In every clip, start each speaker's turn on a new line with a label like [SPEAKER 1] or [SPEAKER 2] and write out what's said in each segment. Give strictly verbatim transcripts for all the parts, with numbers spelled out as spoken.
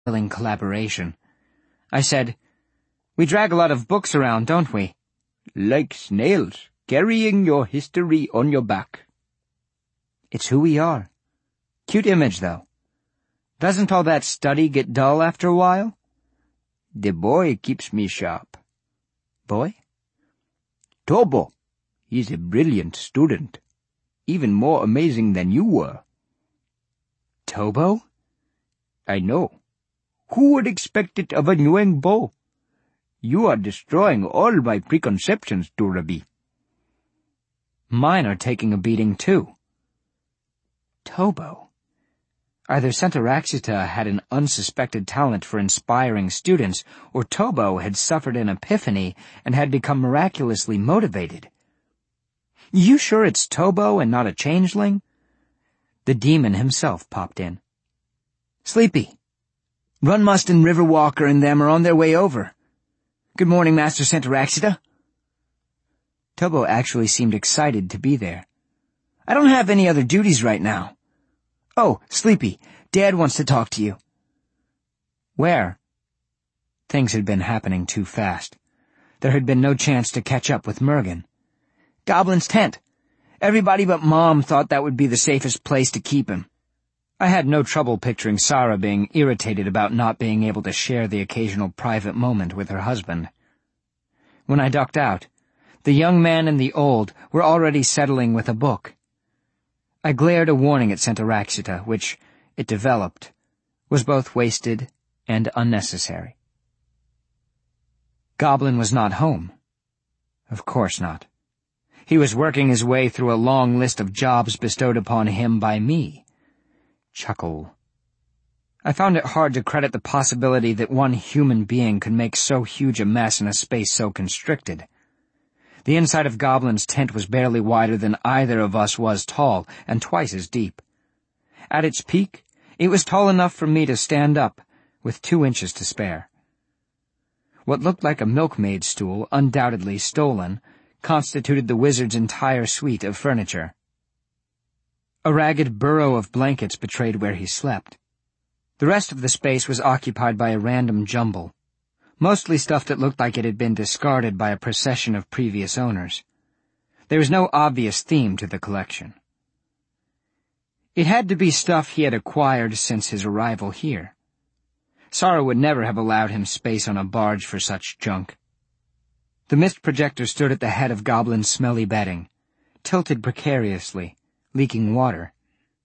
[SPEAKER 1] collaboration. I said, "We drag a lot of books around, don't we?"
[SPEAKER 2] "Like snails, carrying your history on your back."
[SPEAKER 1] It's who we are. Cute image, though. Doesn't all that study get dull after a while?
[SPEAKER 2] The boy keeps me sharp.
[SPEAKER 1] Boy?
[SPEAKER 2] Tobo. He's a brilliant student. Even more amazing than you were.
[SPEAKER 1] Tobo?
[SPEAKER 2] I know. Who would expect it of a Nuengbo? You are destroying all my preconceptions, Durabi.
[SPEAKER 1] Mine are taking a beating, too. Tobo. Either Centaraxita had an unsuspected talent for inspiring students, or Tobo had suffered an epiphany and had become miraculously motivated. You sure it's Tobo and not a changeling? The demon himself popped in. Sleepy. Runmust and Riverwalker and them are on their way over. Good morning, Master Centaraxita. Tobo actually seemed excited to be there. I don't have any other duties right now. Oh, Sleepy, Dad wants to talk to you. Where? Things had been happening too fast. There had been no chance to catch up with Mergen. Goblin's tent. Everybody but Mom thought that would be the safest place to keep him. I had no trouble picturing Sarah being irritated about not being able to share the occasional private moment with her husband. When I ducked out, the young man and the old were already settling with a book. I glared a warning at Centaraxita, which, it developed, was both wasted and unnecessary. Goblin was not home. Of course not. He was working his way through a long list of jobs bestowed upon him by me. Chuckle. I found it hard to credit the possibility that one human being could make so huge a mess in a space so constricted. The inside of Goblin's tent was barely wider than either of us was tall, and twice as deep. At its peak, it was tall enough for me to stand up, with two inches to spare. What looked like a milkmaid's stool, undoubtedly stolen, constituted the wizard's entire suite of furniture. A ragged burrow of blankets betrayed where he slept. The rest of the space was occupied by a random jumble, mostly stuff that looked like it had been discarded by a procession of previous owners. There was no obvious theme to the collection. It had to be stuff he had acquired since his arrival here. Sarah would never have allowed him space on a barge for such junk. The mist projector stood at the head of Goblin's smelly bedding, tilted precariously, leaking water.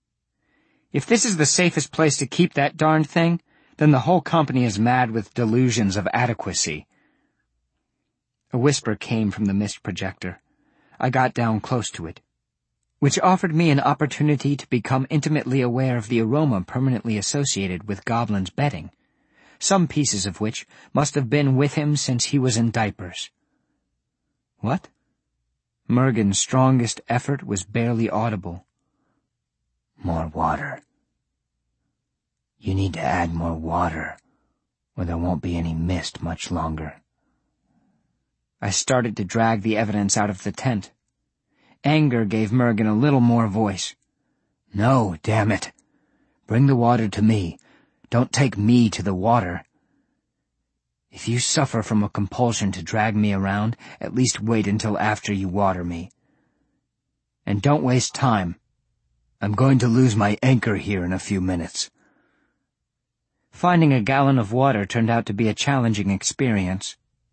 [SPEAKER 1] If this is the safest place to keep that darned thing, then the whole company is mad with delusions of adequacy. A whisper came from the mist projector. I got down close to it, which offered me an opportunity to become intimately aware of the aroma permanently associated with Goblin's bedding, some pieces of which must have been with him since he was in diapers. What? Mergen's strongest effort was barely audible. More water. You need to add more water, or there won't be any mist much longer. I started to drag the evidence out of the tent. Anger gave Mergen a little more voice. No, damn it. Bring the water to me. Don't take me to the water. If you suffer from a compulsion to drag me around, at least wait until after you water me. And don't waste time. I'm going to lose my anchor here in a few minutes. Finding a gallon of water turned out to be a challenging experience.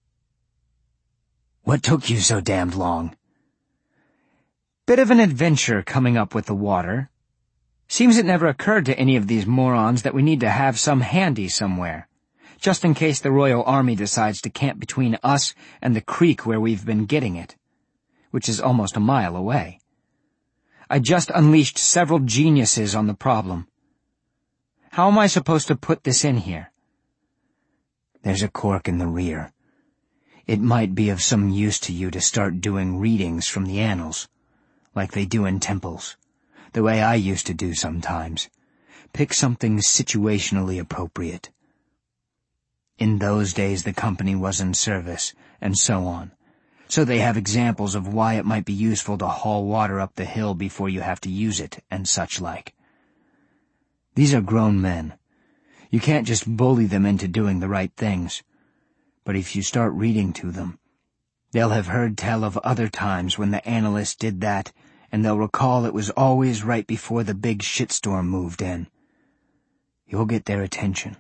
[SPEAKER 1] What took you so damned long? Bit of an adventure coming up with the water. Seems it never occurred to any of these morons that we need to have some handy somewhere, just in case the Royal Army decides to camp between us and the creek where we've been getting it, which is almost a mile away. I just unleashed several geniuses on the problem. How am I supposed to put this in here? There's a cork in the rear. It might be of some use to you to start doing readings from the annals, like they do in temples, the way I used to do sometimes. Pick something situationally appropriate. In those days the company was in service, and so on, so they have examples of why it might be useful to haul water up the hill before you have to use it, and such like. These are grown men. You can't just bully them into doing the right things. But if you start reading to them, they'll have heard tell of other times when the analyst did that, and they'll recall it was always right before the big shitstorm moved in. You'll get their attention.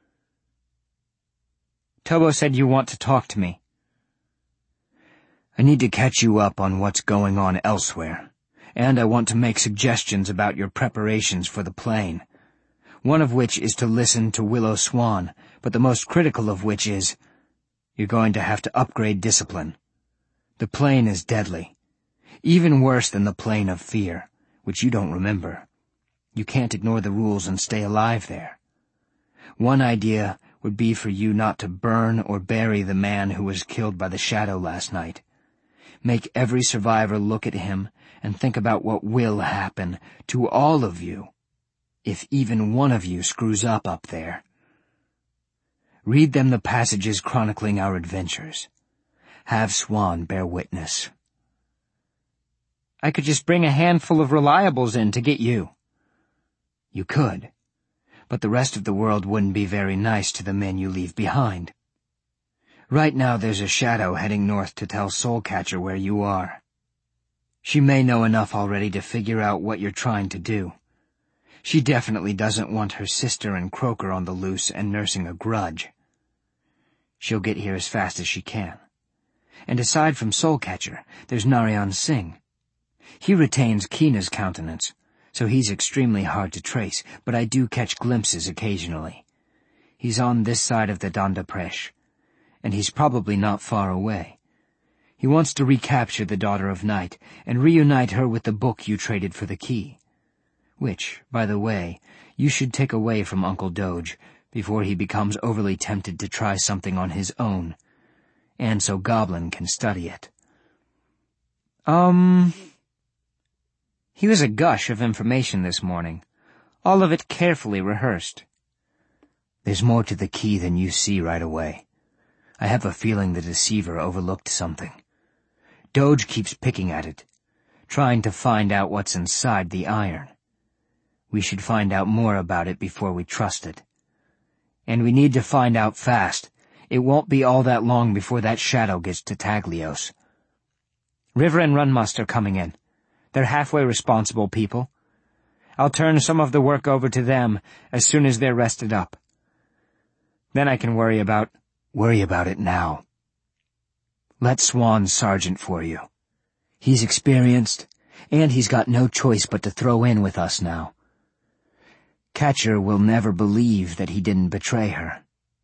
[SPEAKER 2] Tobo said you want to talk to me.
[SPEAKER 1] I need to catch you up on what's going on elsewhere, and I want to make suggestions about your preparations for the plane. One of which is to listen to Willow Swan, but the most critical of which is, you're going to have to upgrade discipline. The plane is deadly. Even worse than the plane of fear, which you don't remember. You can't ignore the rules and stay alive there. One idea would be for you not to burn or bury the man who was killed by the shadow last night. Make every survivor look at him and think about what will happen to all of you if even one of you screws up up there. Read them the passages chronicling our adventures. Have Swan bear witness.
[SPEAKER 2] I could just bring a handful of reliables in to get you.
[SPEAKER 1] You could, but the rest of the world wouldn't be very nice to the men you leave behind. Right now there's a shadow heading north to tell Soulcatcher where you are. She may know enough already to figure out what you're trying to do. She definitely doesn't want her sister and Croaker on the loose and nursing a grudge. She'll get here as fast as she can. And aside from Soulcatcher, there's Narayan Singh. He retains Keena's countenance, so he's extremely hard to trace, but I do catch glimpses occasionally. He's on this side of the Dandapresh, and he's probably not far away. He wants to recapture the Daughter of Night and reunite her with the book you traded for the key. Which, by the way, you should take away from Uncle Doge before he becomes overly tempted to try something on his own, and so Goblin can study it.
[SPEAKER 2] Um... He was a gush of information this morning, all of it carefully rehearsed.
[SPEAKER 1] There's more to the key than you see right away. I have a feeling the deceiver overlooked something. Doge keeps picking at it, trying to find out what's inside the iron. We should find out more about it before we trust it. And we need to find out fast. It won't be all that long before that shadow gets to Taglios.
[SPEAKER 2] River and Runmust are coming in. They're halfway responsible people. I'll turn some of the work over to them as soon as they're rested up. Then I can worry about...
[SPEAKER 1] Worry about it now. Let Swan sergeant for you. He's experienced, and he's got no choice but to throw in with us now. Catcher will never believe that he didn't betray her.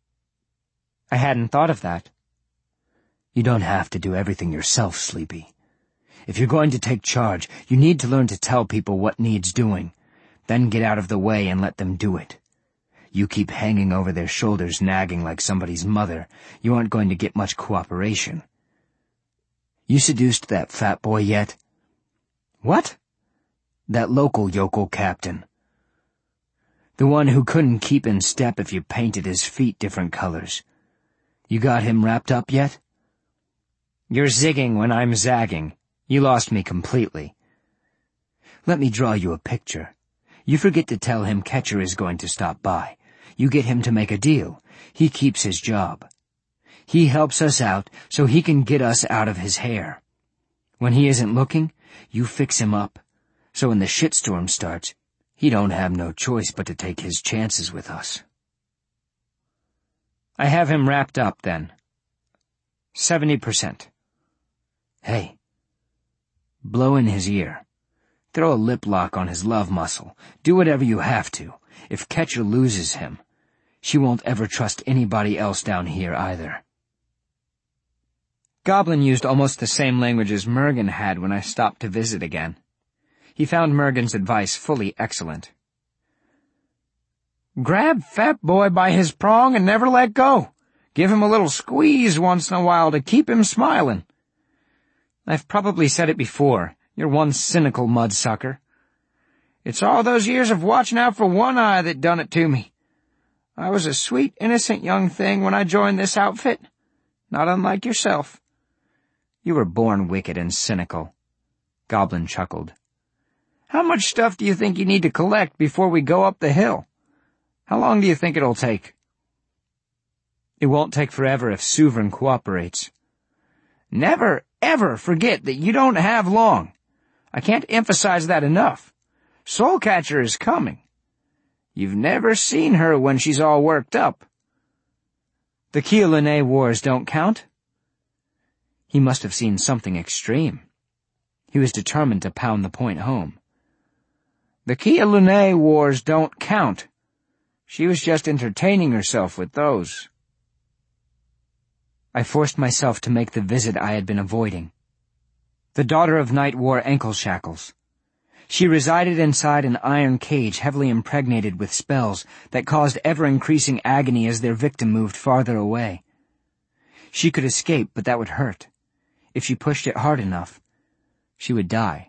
[SPEAKER 2] I hadn't thought of that.
[SPEAKER 1] You don't have to do everything yourself, Sleepy. If you're going to take charge, you need to learn to tell people what needs doing, then get out of the way and let them do it. You keep hanging over their shoulders nagging like somebody's mother, you aren't going to get much cooperation. You seduced that fat boy yet?
[SPEAKER 2] What?
[SPEAKER 1] That local yokel captain. The one who couldn't keep in step if you painted his feet different colors. You got him wrapped up yet?
[SPEAKER 2] You're zigging when I'm zagging. You lost me completely.
[SPEAKER 1] Let me draw you a picture. You forget to tell him Catcher is going to stop by. You get him to make a deal. He keeps his job. He helps us out so he can get us out of his hair. When he isn't looking, you fix him up. So when the shitstorm starts, he don't have no choice but to take his chances with us.
[SPEAKER 2] I have him wrapped up, then. Seventy percent.
[SPEAKER 1] Hey. Blow in his ear. Throw a lip lock on his love muscle. Do whatever you have to. If Catcher loses him, she won't ever trust anybody else down here either.
[SPEAKER 2] Goblin used almost the same language as Mergen had when I stopped to visit again. He found Mergen's advice fully excellent. Grab Fat Boy by his prong and never let go. Give him a little squeeze once in a while to keep him smiling. I've probably said it before. You're one cynical mudsucker. It's all those years of watching out for One Eye that done it to me. I was a sweet, innocent young thing when I joined this outfit. Not unlike yourself.
[SPEAKER 1] You were born wicked and cynical. Goblin chuckled.
[SPEAKER 2] How much stuff do you think you need to collect before we go up the hill? How long do you think it'll take?" "It won't take forever if Sovereign cooperates." "Never, ever forget that you don't have long. I can't emphasize that enough. Soulcatcher is coming. You've never seen her when she's all worked up." "The Kia-Lune Wars don't count?" He must have seen something extreme. He was determined to pound the point home. "The Kia-Lune Wars don't count. She was just entertaining herself with those." I forced myself to make the visit I had been avoiding. The Daughter of Night wore ankle shackles. She resided inside an iron cage heavily impregnated with spells that caused ever-increasing agony as their victim moved farther away. She could escape, but that would hurt. If she pushed it hard enough, she would die.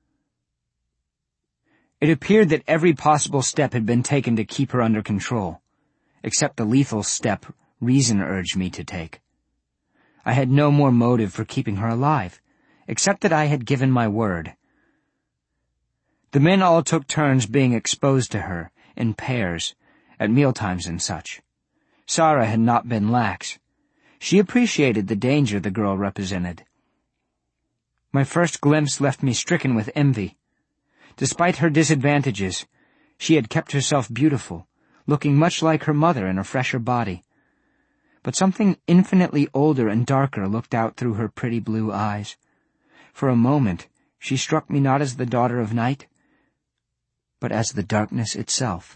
[SPEAKER 2] It appeared that every possible step had been taken to keep her under control, except the lethal step reason urged me to take. I had no more motive for keeping her alive, except that I had given my word. The men all took turns being exposed to her, in pairs, at mealtimes and such. Sarah had not been lax. She appreciated the danger the girl represented. My first glimpse left me stricken with envy. Despite her disadvantages, she had kept herself beautiful, looking much like her mother in a fresher body. But something infinitely older and darker looked out through her pretty blue eyes. For a moment, she struck me not as the Daughter of Night, but as the darkness itself.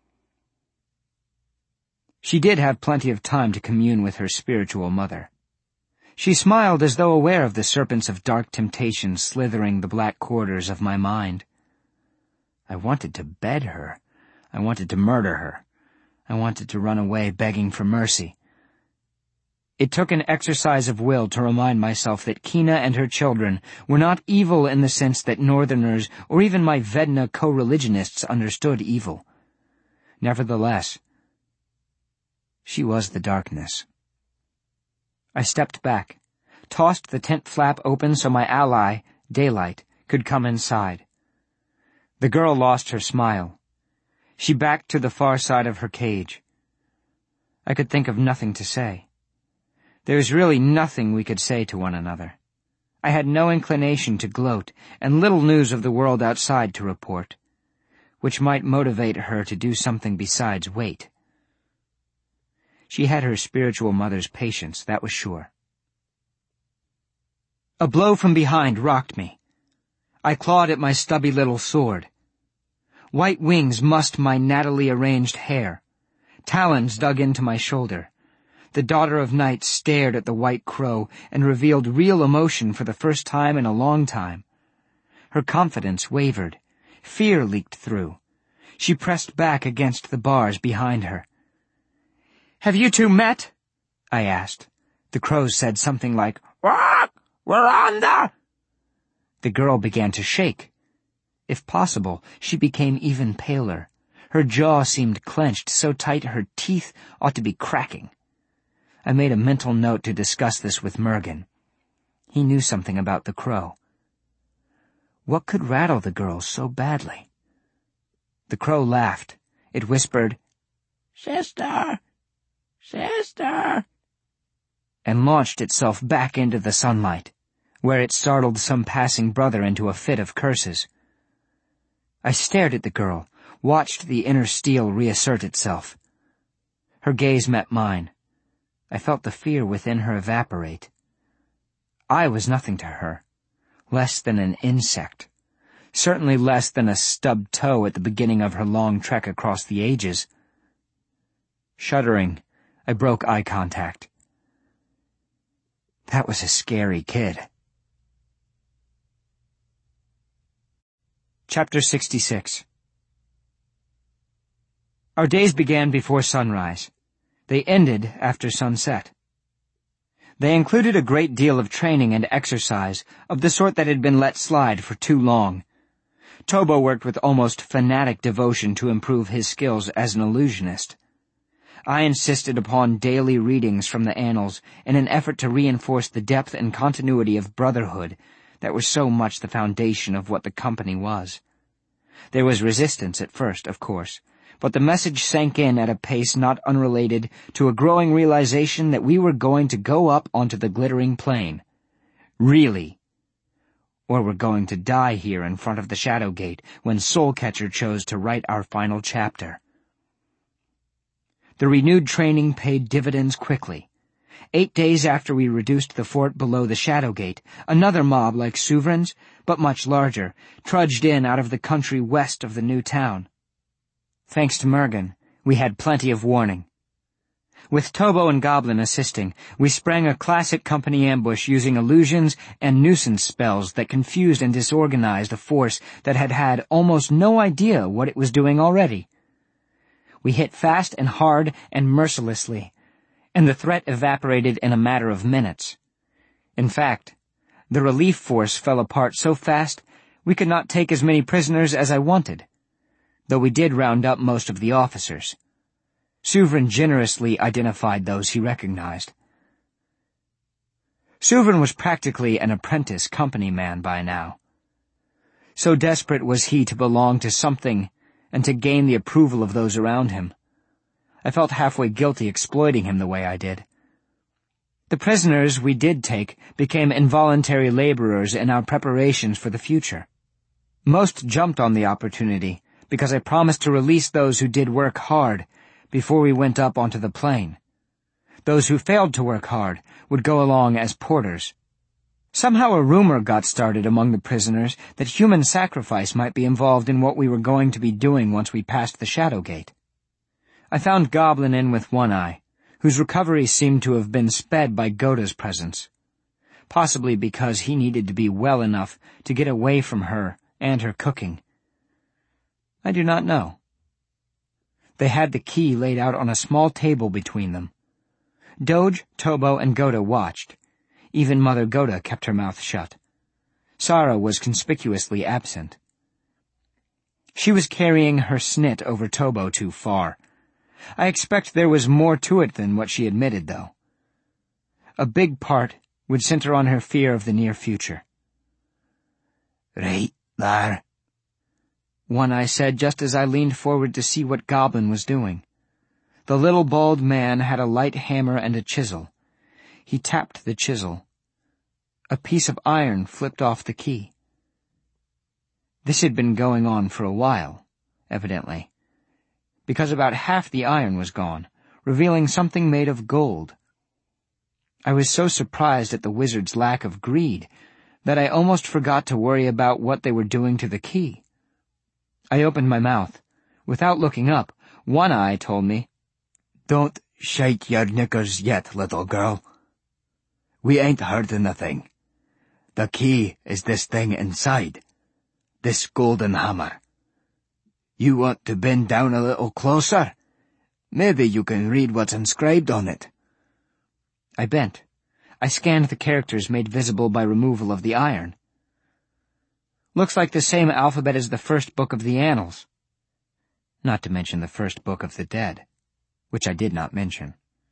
[SPEAKER 2] She did have plenty of time to commune with her spiritual mother. She smiled as though aware of the serpents of dark temptation slithering the black corridors of my mind. I wanted to bed her. I wanted to murder her. I wanted to run away begging for mercy. It took an exercise of will to remind myself that Kina and her children were not evil in the sense that Northerners or even my Vedna co-religionists understood evil. Nevertheless, she was the darkness. I stepped back, tossed the tent flap open so my ally, Daylight, could come inside. The girl lost her smile. She backed to the far side of her cage. I could think of nothing to say. There was really nothing we could say to one another. I had no inclination to gloat, and little news of the world outside to report, which might motivate her to do something besides wait. She had her spiritual mother's patience, that was sure. A blow from behind rocked me. I clawed at my stubby little sword. White wings mussed my nattily arranged hair. Talons dug into my shoulder. The Daughter of Night stared at the white crow and revealed real emotion for the first time in a long time. Her confidence wavered. Fear leaked through. She pressed back against the bars behind her. "Have you two met?" I asked. The crows said something like, "Wah! We're on the—" The girl began to shake. If possible, she became even paler. Her jaw seemed clenched so tight her teeth ought to be cracking. I made a mental note to discuss this with Mergen. He knew something about the crow. What could rattle the girl so badly? The crow laughed. It whispered, "Sister! Sister!" and launched itself back into the sunlight, where it startled some passing brother into a fit of curses. I stared at the girl, watched the inner steel reassert itself. Her gaze met mine. I felt the fear within her evaporate. I was nothing to her, less than an insect, certainly less than a stubbed toe at the beginning of her long trek across the ages. Shuddering, I broke eye contact. That was a scary kid. Chapter sixty-six. Our days began before sunrise. They ended after sunset. They included a great deal of training and exercise of the sort that had been let slide for too long. Tobo worked with almost fanatic devotion to improve his skills as an illusionist. I insisted upon daily readings from the annals in an effort to reinforce the depth and continuity of brotherhood that was so much the foundation of what the company was. There was resistance at first, of course,
[SPEAKER 1] but the message sank in at a pace not unrelated to a growing realization that we were going to go up onto the glittering plain. Really. Or we're going to die here in front of the Shadow Gate when Soulcatcher chose to write our final chapter. The renewed training paid dividends quickly. Eight days after we reduced the fort below the Shadow Gate, another mob like Souverin's, but much larger, trudged in out of the country west of the new town. Thanks to Mergen, we had plenty of warning. With Tobo and Goblin assisting, we sprang a classic company ambush using illusions and nuisance spells that confused and disorganized a force that had had almost no idea what it was doing already. We hit fast and hard and mercilessly, and the threat evaporated in a matter of minutes. In fact, the relief force fell apart so fast we could not take as many prisoners as I wanted, though we did round up most of the officers. Souverain generously identified those he recognized. Souverain was practically an apprentice company man by now. So desperate was he to belong to something and to gain the approval of those around him. I felt halfway guilty exploiting him the way I did. The prisoners we did take became involuntary laborers in our preparations for the future. Most jumped on the opportunity because I promised to release those who did work hard before we went up onto the plain. Those who failed to work hard would go along as porters. Somehow a rumor got started among the prisoners that human sacrifice might be involved in what we were going to be doing once we passed the Shadow Gate. I found Goblin in with One Eye, whose recovery seemed to have been sped by Goda's presence, possibly because he needed to be well enough to get away from her and her cooking. I do not know. They had the key laid out on a small table between them. Doge, Tobo, and Goda watched. Even Mother Goda kept her mouth shut. Sara was conspicuously absent. She was carrying her snit over Tobo too far. I expect there was more to it than what she admitted, though. A big part would center on her fear of the near future.
[SPEAKER 2] "Right there,"
[SPEAKER 1] One Eye said just as I leaned forward to see what Goblin was doing. The little bald man had a light hammer and a chisel. He tapped the chisel. A piece of iron flipped off the key. This had been going on for a while, evidently, because about half the iron was gone, revealing something made of gold. I was so surprised at the wizard's lack of greed that I almost forgot to worry about what they were doing to the key. I opened my mouth. Without looking up, One Eye told me,
[SPEAKER 2] "Don't shake your knickers yet, little girl. We ain't hurting a thing. The key is this thing inside, this golden hammer. You want to bend down a little closer? Maybe you can read what's inscribed on it."
[SPEAKER 1] I bent. I scanned the characters made visible by removal of the iron. Looks like the same alphabet as the first book of the Annals. Not to mention the first book of the Dead, which I did not mention.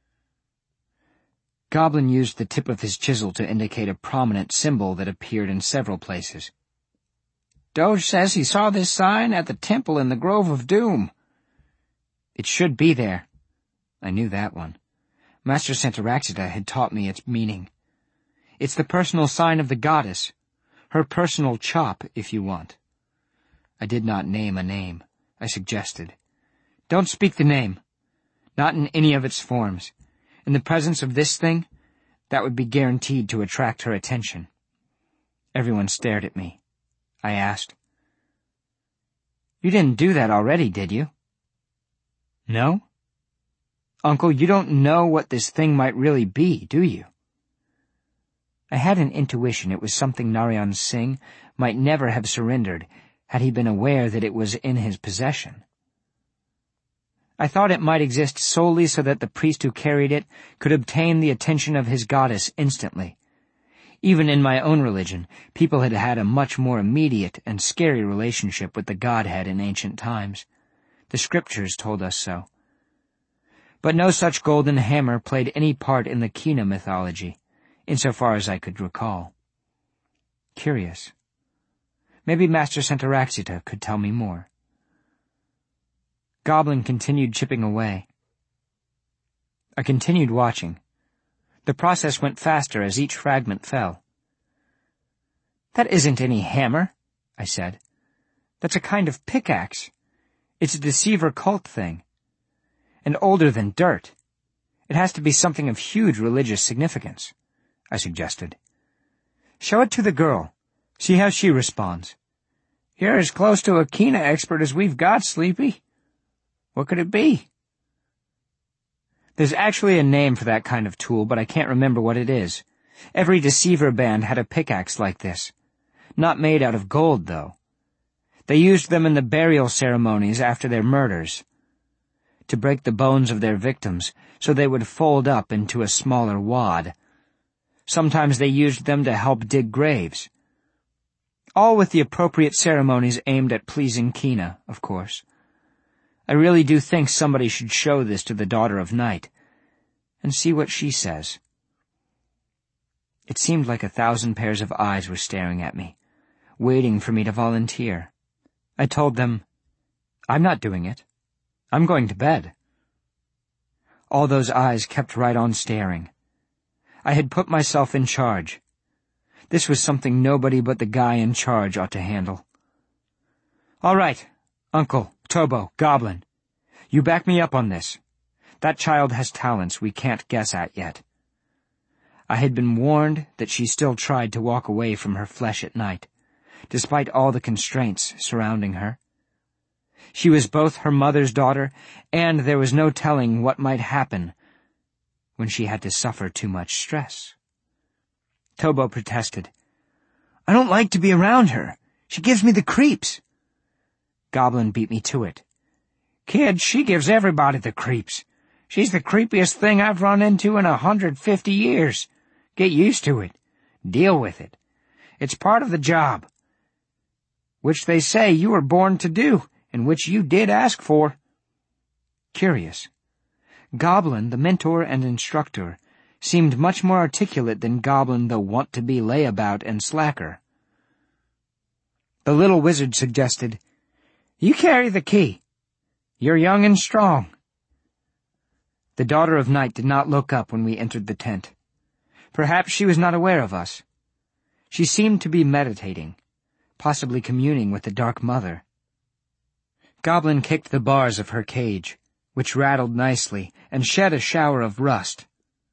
[SPEAKER 1] Goblin used the tip of his chisel to indicate a prominent symbol that appeared in several places.
[SPEAKER 2] "Doge says he saw this sign at the temple in the Grove of Doom."
[SPEAKER 1] It should be there. I knew that one. Master Centaraxita had taught me its meaning. It's the personal sign of the goddess. Her personal chop, if you want. I did not name a name. I suggested. Don't speak the name. Not in any of its forms. In the presence of this thing, that would be guaranteed to attract her attention. Everyone stared at me. I asked, "You didn't do that already, did you?" "No?" "Uncle, you don't know what this thing might really be, do you?" I had an intuition it was something Narayan Singh might never have surrendered had he been aware that it was in his possession. I thought it might exist solely so that the priest who carried it could obtain the attention of his goddess instantly. Even in my own religion, people had had a much more immediate and scary relationship with the Godhead in ancient times. The scriptures told us so. But no such golden hammer played any part in the Kina mythology, insofar as I could recall. Curious. Maybe Master Centaraxita could tell me more. Goblin continued chipping away. I continued watching. The process went faster as each fragment fell. "That isn't any hammer," I said. "That's a kind of pickaxe. It's a deceiver cult thing. And older than dirt. It has to be something of huge religious significance," I suggested. "Show it to the girl. See how she responds." "You're as close to a Kina expert as we've got, Sleepy. What could it be?" "There's actually a name for that kind of tool, but I can't remember what it is. Every deceiver band had a pickaxe like this. Not made out of gold, though. They used them in the burial ceremonies after their murders, to break the bones of their victims so they would fold up into a smaller wad. Sometimes they used them to help dig graves. All with the appropriate ceremonies aimed at pleasing Kina, of course. I really do think somebody should show this to the Daughter of Night, and see what she says." It seemed like a thousand pairs of eyes were staring at me, waiting for me to volunteer. I told them, "I'm not doing it. I'm going to bed." All those eyes kept right on staring. I had put myself in charge. This was something nobody but the guy in charge ought to handle. "All right, Uncle, Tobo, Goblin. You back me up on this. That child has talents we can't guess at yet." I had been warned that she still tried to walk away from her flesh at night, despite all the constraints surrounding her. She was both her mother's daughter, and there was no telling what might happen when she had to suffer too much stress. Tobo protested. "I don't like to be around her. She gives me the creeps." Goblin beat me to it. "Kid, she gives everybody the creeps. She's the creepiest thing I've run into in a hundred fifty years. Get used to it. Deal with it. It's part of the job, which they say you were born to do, and which you did ask for." Curious. Goblin, the mentor and instructor, seemed much more articulate than Goblin, the want-to-be layabout and slacker. The little wizard suggested, "You carry the key. You're young and strong." The Daughter of Night did not look up when we entered the tent. Perhaps she was not aware of us. She seemed to be meditating, possibly communing with the Dark Mother. Goblin kicked the bars of her cage, which rattled nicely and shed a shower of rust.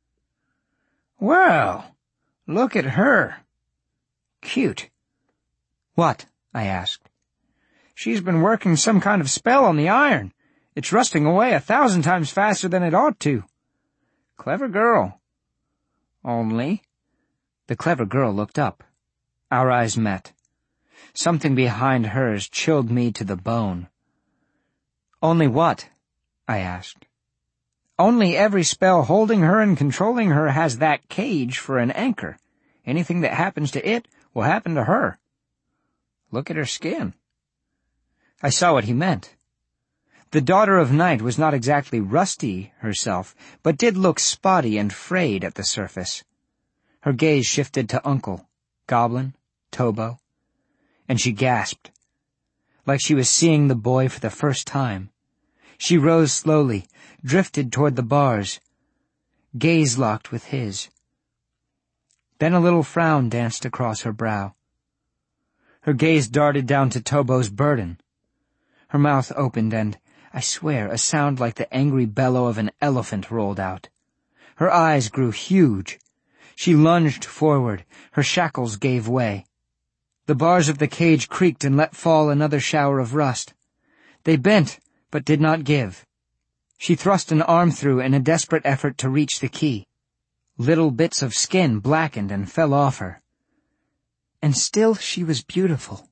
[SPEAKER 1] "Well, look at her. Cute." "What?" I asked. "She's been working some kind of spell on the iron. It's rusting away a thousand times faster than it ought to. Clever girl. Only—" The clever girl looked up. Our eyes met. Something behind hers chilled me to the bone. "Only what?" I asked. "Only every spell holding her and controlling her has that cage for an anchor. Anything that happens to it will happen to her. Look at her skin." I saw what he meant. The Daughter of Night was not exactly rusty herself, but did look spotty and frayed at the surface. Her gaze shifted to Uncle, Goblin, Tobo, and she gasped, like she was seeing the boy for the first time. She rose slowly, drifted toward the bars, gaze locked with his. Then a little frown danced across her brow. Her gaze darted down to Tobo's burden. Her mouth opened and, I swear, a sound like the angry bellow of an elephant rolled out. Her eyes grew huge. She lunged forward. Her shackles gave way. The bars of the cage creaked and let fall another shower of rust. They bent, but did not give. She thrust an arm through in a desperate effort to reach the key. Little bits of skin blackened and fell off her. And still she was beautiful.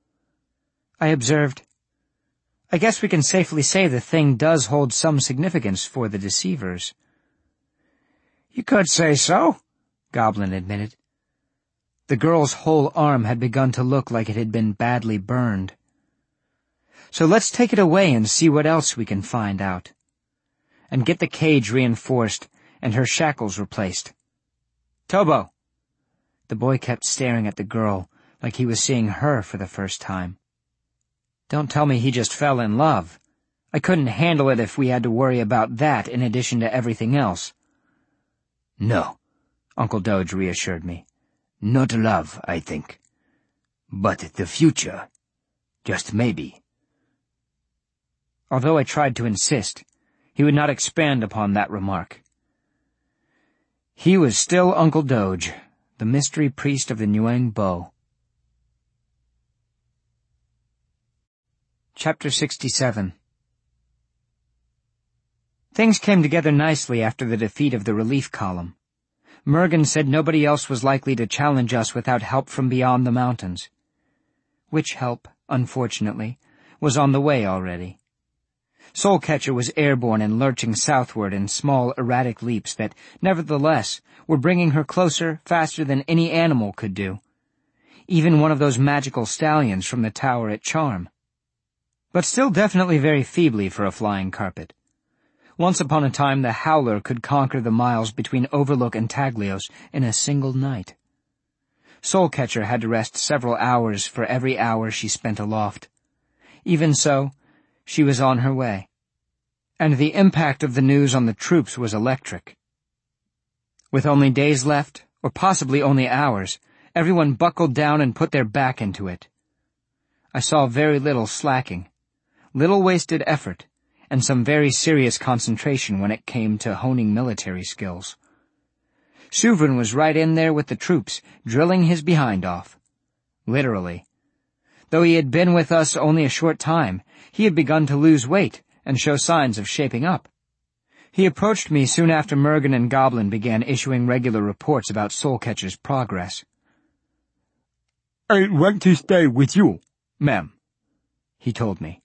[SPEAKER 1] I observed, "I guess we can safely say the thing does hold some significance for the deceivers." "You could say so," Goblin admitted. The girl's whole arm had begun to look like it had been badly burned. "So let's take it away and see what else we can find out. And get the cage reinforced and her shackles replaced. Tobo!" The boy kept staring at the girl like he was seeing her for the first time. "Don't tell me he just fell in love," I couldn't handle it if we had to worry about that in addition to everything else.
[SPEAKER 2] No, Uncle Doge reassured me. Not love, I think. But the future. Just maybe.
[SPEAKER 1] Although I tried to insist, he would not expand upon that remark. He was still Uncle Doge, the mystery priest of the Nuang Bo. Chapter sixty-seven. Things came together nicely after the defeat of the relief column. Mergen said nobody else was likely to challenge us without help from beyond the mountains. Which help, unfortunately, was on the way already. Soulcatcher was airborne and lurching southward in small, erratic leaps that, nevertheless, were bringing her closer faster than any animal could do. Even one of those magical stallions from the tower at Charm. But still definitely very feebly for a flying carpet. Once upon a time the Howler could conquer the miles between Overlook and Taglios in a single night. Soulcatcher had to rest several hours for every hour she spent aloft. Even so, she was on her way. And the impact of the news on the troops was electric. With only days left, or possibly only hours, everyone buckled down and put their back into it. I saw very little slacking, little wasted effort, and some very serious concentration when it came to honing military skills. Souvren was right in there with the troops, drilling his behind off. Literally. Though he had been with us only a short time, he had begun to lose weight and show signs of shaping up. He approached me soon after Mergen and Goblin began issuing regular reports about Soulcatcher's progress.
[SPEAKER 3] "I want to stay with you, ma'am,"
[SPEAKER 1] he told me.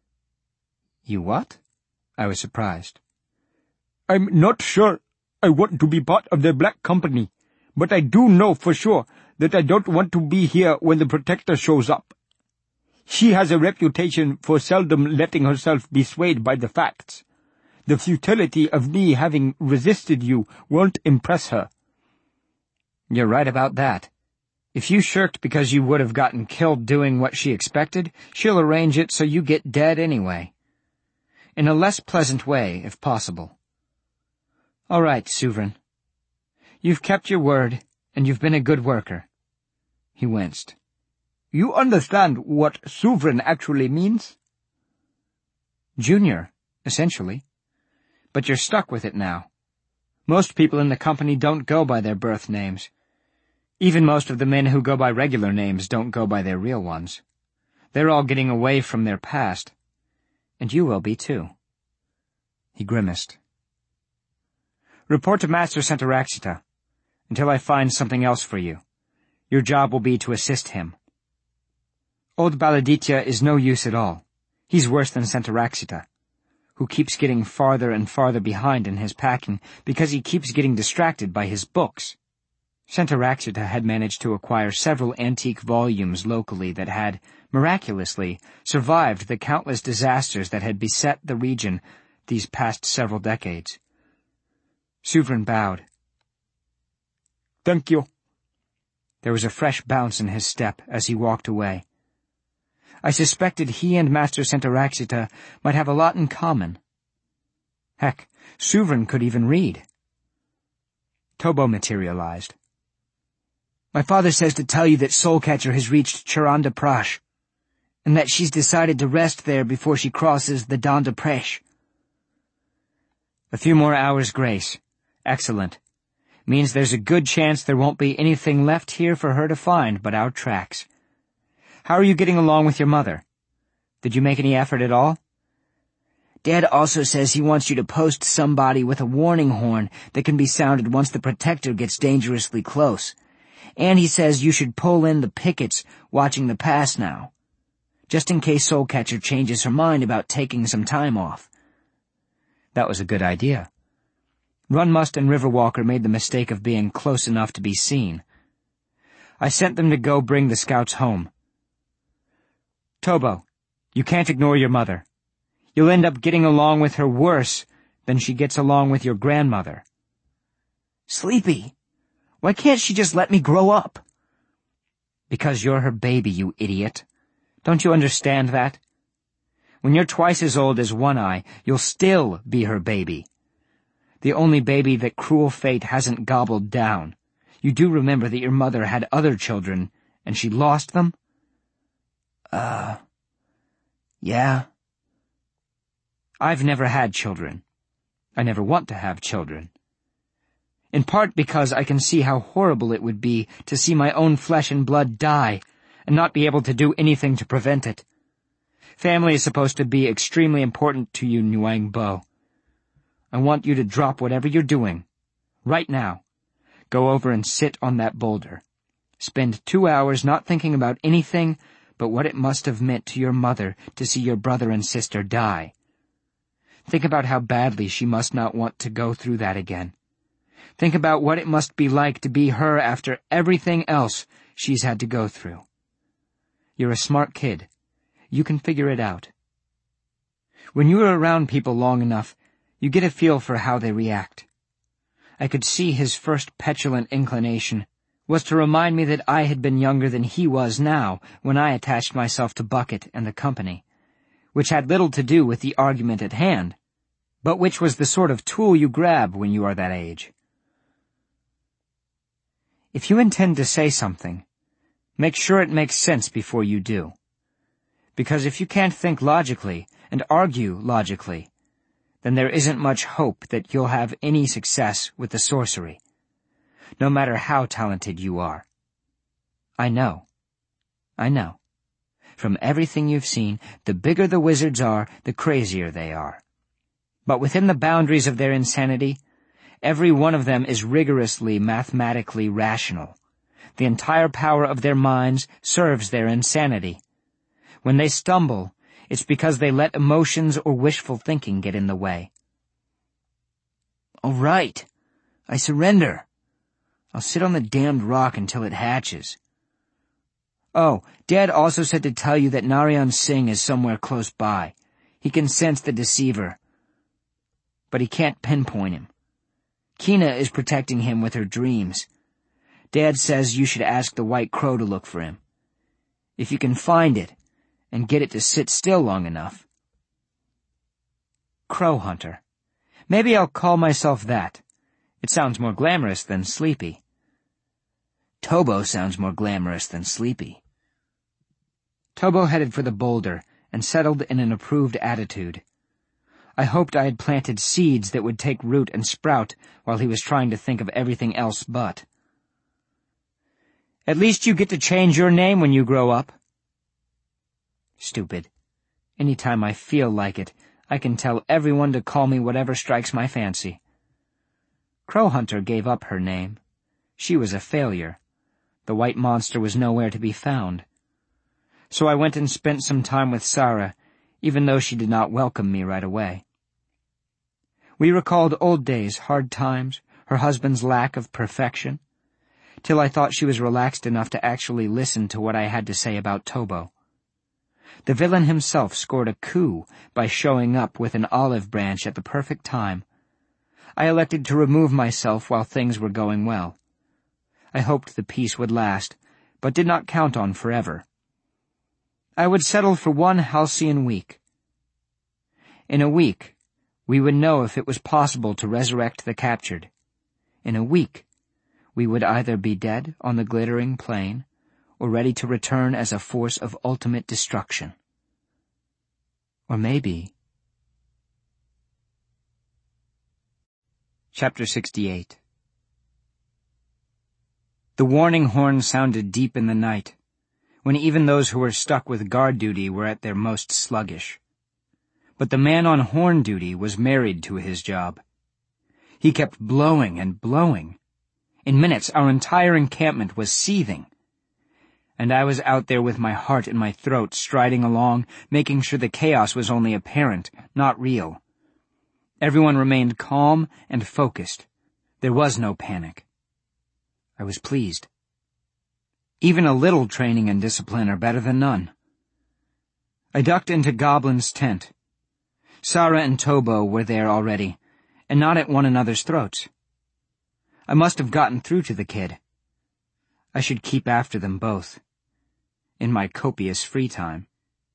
[SPEAKER 1] You what? I was surprised.
[SPEAKER 3] "I'm not sure I want to be part of the Black Company, but I do know for sure that I don't want to be here when the Protector shows up. She has a reputation for seldom letting herself be swayed by the facts. The futility of me having resisted you won't impress her."
[SPEAKER 1] You're right about that. If you shirked because you would have gotten killed doing what she expected, she'll arrange it so you get dead anyway. In a less pleasant way, if possible. All right, Souvren. You've kept your word, and you've been a good worker. He winced.
[SPEAKER 3] "You understand what Souvren actually means?"
[SPEAKER 1] Junior, essentially. But you're stuck with it now. Most people in the company don't go by their birth names. Even most of the men who go by regular names don't go by their real ones. They're all getting away from their past. And you will be, too. He grimaced. Report to Master Centaraxita, until I find something else for you. Your job will be to assist him. Old Baladitya is no use at all. He's worse than Centaraxita, who keeps getting farther and farther behind in his packing because he keeps getting distracted by his books. Centaraxita had managed to acquire several antique volumes locally that had, miraculously, survived the countless disasters that had beset the region these past several decades. Souvren bowed.
[SPEAKER 3] "Thank you."
[SPEAKER 1] There was a fresh bounce in his step as he walked away. I suspected he and Master Centaraxita might have a lot in common. Heck, Souvren could even read. Tobo materialized. "My father says to tell you that Soulcatcher has reached Charanda Prash, and that she's decided to rest there before she crosses the Danda Presh." A few more hours' grace. Excellent. Means there's a good chance there won't be anything left here for her to find but our tracks. How are you getting along with your mother? Did you make any effort at all? Dad also says he wants you to post somebody with a warning horn that can be sounded once the Protector gets dangerously close. And he says you should pull in the pickets watching the pass now, just in case Soulcatcher changes her mind about taking some time off. That was a good idea. Runmust and Riverwalker made the mistake of being close enough to be seen. I sent them to go bring the scouts home. Tobo, you can't ignore your mother. You'll end up getting along with her worse than she gets along with your grandmother. Sleepy, why can't she just let me grow up? Because you're her baby, you idiot. Don't you understand that? When you're twice as old as One Eye, you'll still be her baby. The only baby that cruel fate hasn't gobbled down. You do remember that your mother had other children, and she lost them? Uh, yeah. I've never had children. I never want to have children. In part because I can see how horrible it would be to see my own flesh and blood die, and not be able to do anything to prevent it. Family is supposed to be extremely important to you, Nguyen Bo. I want you to drop whatever you're doing. Right now. Go over and sit on that boulder. Spend two hours not thinking about anything but what it must have meant to your mother to see your brother and sister die. Think about how badly she must not want to go through that again. Think about what it must be like to be her after everything else she's had to go through. You're a smart kid. You can figure it out. When you are around people long enough, you get a feel for how they react. I could see his first petulant inclination was to remind me that I had been younger than he was now when I attached myself to Bucket and the company, which had little to do with the argument at hand, but which was the sort of tool you grab when you are that age. If you intend to say something, make sure it makes sense before you do. Because if you can't think logically and argue logically, then there isn't much hope that you'll have any success with the sorcery, no matter how talented you are. I know. I know. From everything you've seen, the bigger the wizards are, the crazier they are. But within the boundaries of their insanity, every one of them is rigorously mathematically rational. The entire power of their minds serves their insanity. When they stumble, it's because they let emotions or wishful thinking get in the way. All right. I surrender. I'll sit on the damned rock until it hatches. Oh, Dad also said to tell you that Narayan Singh is somewhere close by. He can sense the deceiver, but he can't pinpoint him. Kina is protecting him with her dreams. Dad says you should ask the White Crow to look for him. If you can find it, and get it to sit still long enough. Crow Hunter. Maybe I'll call myself that. It sounds more glamorous than Sleepy. Tobo sounds more glamorous than Sleepy. Tobo headed for the boulder and settled in an approved attitude. I hoped I had planted seeds that would take root and sprout while he was trying to think of everything else but. At least you get to change your name when you grow up. Stupid. Any time I feel like it, I can tell everyone to call me whatever strikes my fancy. Crow Hunter gave up her name. She was a failure. The white monster was nowhere to be found. So I went and spent some time with Sarah, even though she did not welcome me right away. We recalled old days, hard times, her husband's lack of perfection, till I thought she was relaxed enough to actually listen to what I had to say about Tobo. The villain himself scored a coup by showing up with an olive branch at the perfect time. I elected to remove myself while things were going well. I hoped the peace would last, but did not count on forever. I would settle for one halcyon week. In a week, we would know if it was possible to resurrect the captured. In a week, we would either be dead on the glittering plain, or ready to return as a force of ultimate destruction. Or maybe... Chapter sixty-eight. The warning horn sounded deep in the night, when even those who were stuck with guard duty were at their most sluggish. But the man on horn duty was married to his job. He kept blowing and blowing. In minutes, our entire encampment was seething. And I was out there with my heart in my throat, striding along, making sure the chaos was only apparent, not real. Everyone remained calm and focused. There was no panic. I was pleased. Even a little training and discipline are better than none. I ducked into Goblin's tent. Sarah and Tobo were there already, and not at one another's throats. I must have gotten through to the kid. I should keep after them both. In my copious free time.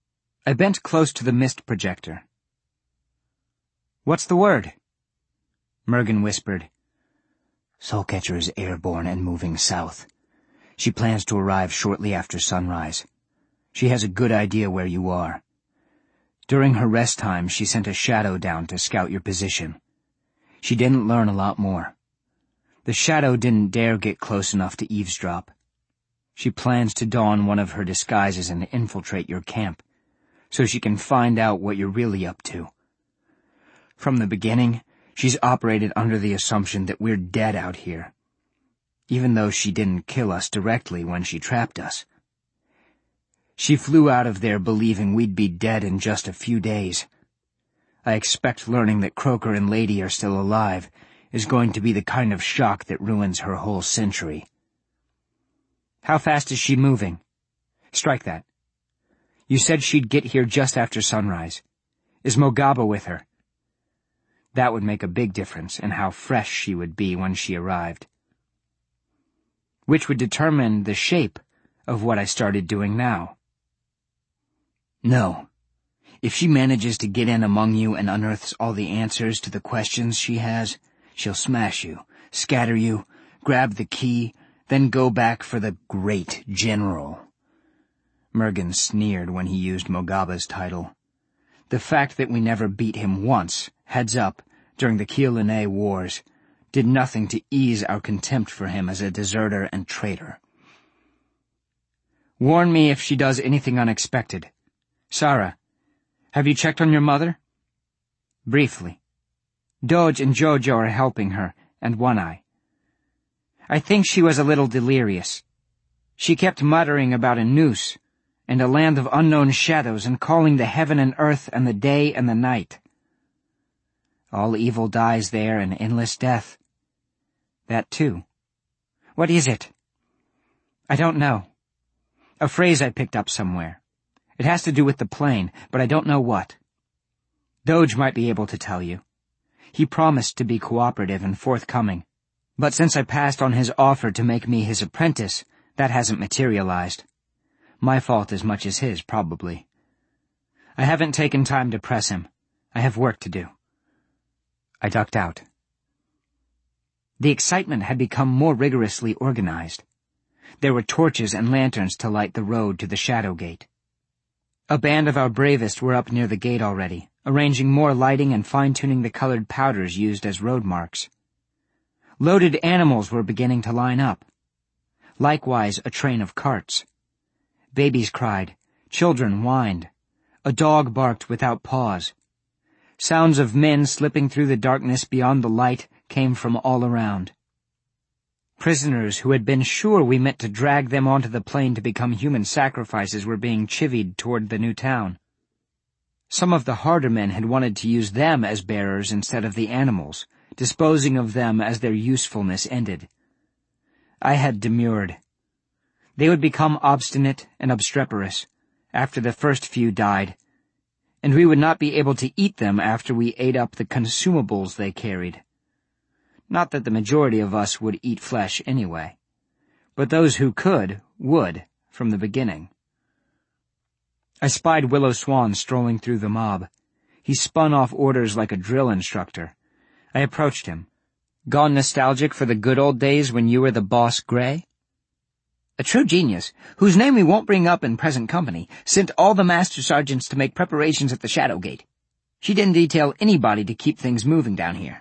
[SPEAKER 1] I bent close to the mist projector. "What's the word?" Mergen whispered. "Soulcatcher is airborne and moving south. She plans to arrive shortly after sunrise. She has a good idea where you are. During her rest time, she sent a shadow down to scout your position. She didn't learn a lot more. The shadow didn't dare get close enough to eavesdrop. She plans to don one of her disguises and infiltrate your camp, so she can find out what you're really up to. From the beginning, she's operated under the assumption that we're dead out here, even though she didn't kill us directly when she trapped us. She flew out of there believing we'd be dead in just a few days. I expect learning that Croker and Lady are still alive is going to be the kind of shock that ruins her whole century." "How fast is she moving?" "Strike that. You said she'd get here just after sunrise. Is Mogaba with her?" That would make a big difference in how fresh she would be when she arrived. Which would determine the shape of what I started doing now. "No. If she manages to get in among you and unearths all the answers to the questions she has, she'll smash you, scatter you, grab the key, then go back for the Great General." Mergen sneered when he used Mogaba's title. The fact that we never beat him once, heads up, during the Kiel-Lene Wars, did nothing to ease our contempt for him as a deserter and traitor. "Warn me if she does anything unexpected. Sarah, have you checked on your mother?" "Briefly. Doge and Jojo are helping her, and One Eye. I think she was a little delirious. She kept muttering about a noose, and a land of unknown shadows, and calling the heaven and earth and the day and the night. All evil dies there in endless death. That too. What is it?" "I don't know. A phrase I picked up somewhere. It has to do with the plane, but I don't know what. Doge might be able to tell you. He promised to be cooperative and forthcoming, but since I passed on his offer to make me his apprentice, that hasn't materialized. My fault as much as his, probably. I haven't taken time to press him. I have work to do." I ducked out. The excitement had become more rigorously organized. There were torches and lanterns to light the road to the Shadow Gate. A band of our bravest were up near the gate already, arranging more lighting and fine-tuning the colored powders used as road marks. Loaded animals were beginning to line up. Likewise a train of carts. Babies cried, children whined. A dog barked without pause. Sounds of men slipping through the darkness beyond the light came from all around. Prisoners who had been sure we meant to drag them onto the plane to become human sacrifices were being chivied toward the new town. Some of the harder men had wanted to use them as bearers instead of the animals, disposing of them as their usefulness ended. I had demurred. They would become obstinate and obstreperous after the first few died, and we would not be able to eat them after we ate up the consumables they carried. Not that the majority of us would eat flesh anyway, but those who could would from the beginning. I spied Willow Swan strolling through the mob. He spun off orders like a drill instructor. I approached him. "Gone nostalgic for the good old days when you were the boss Gray?" "A true genius, whose name we won't bring up in present company, sent all the master sergeants to make preparations at the Shadow Gate. She didn't detail anybody to keep things moving down here."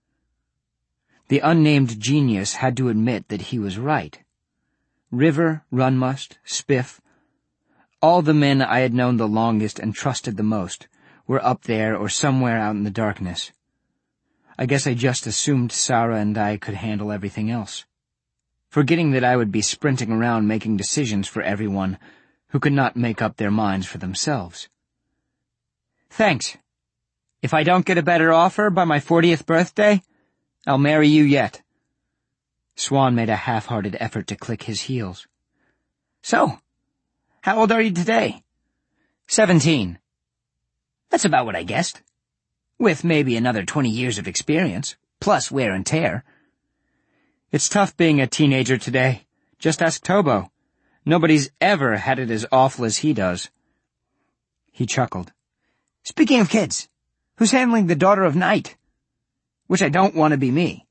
[SPEAKER 1] The unnamed genius had to admit that he was right. River, Runmust, Spiff, all the men I had known the longest and trusted the most, were up there or somewhere out in the darkness. I guess I just assumed Sarah and I could handle everything else, forgetting that I would be sprinting around making decisions for everyone who could not make up their minds for themselves. "Thanks. If I don't get a better offer by my fortieth birthday, I'll marry you yet." Swan made a half-hearted effort to click his heels. "So, how old are you today?" Seventeen. "That's about what I guessed. With maybe another twenty years of experience, plus wear and tear." "It's tough being a teenager today. Just ask Tobo. Nobody's ever had it as awful as he does." He chuckled. Speaking of kids, who's handling the Daughter of Night? Which I don't want to be me.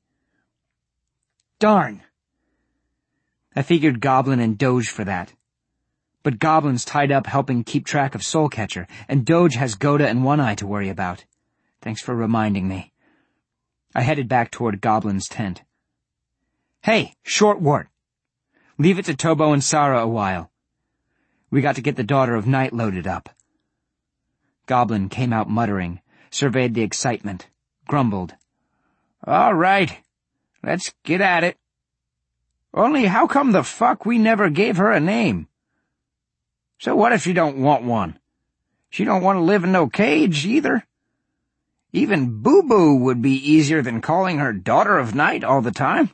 [SPEAKER 1] Darn. I figured Goblin and Doge for that. But Goblin's tied up helping keep track of Soulcatcher, and Doge has Goda and One Eye to worry about. Thanks for reminding me. I headed back toward Goblin's tent. Hey, Short Wart. Leave it to Tobo and Sara a while. We got to get the Daughter of Night loaded up. Goblin came out muttering, surveyed the excitement, grumbled. All right, let's get at it. Only how come the fuck we never gave her a name? So what if she don't want one? She don't want to live in no cage, either. Even Boo Boo would be easier than calling her Daughter of Night all the time.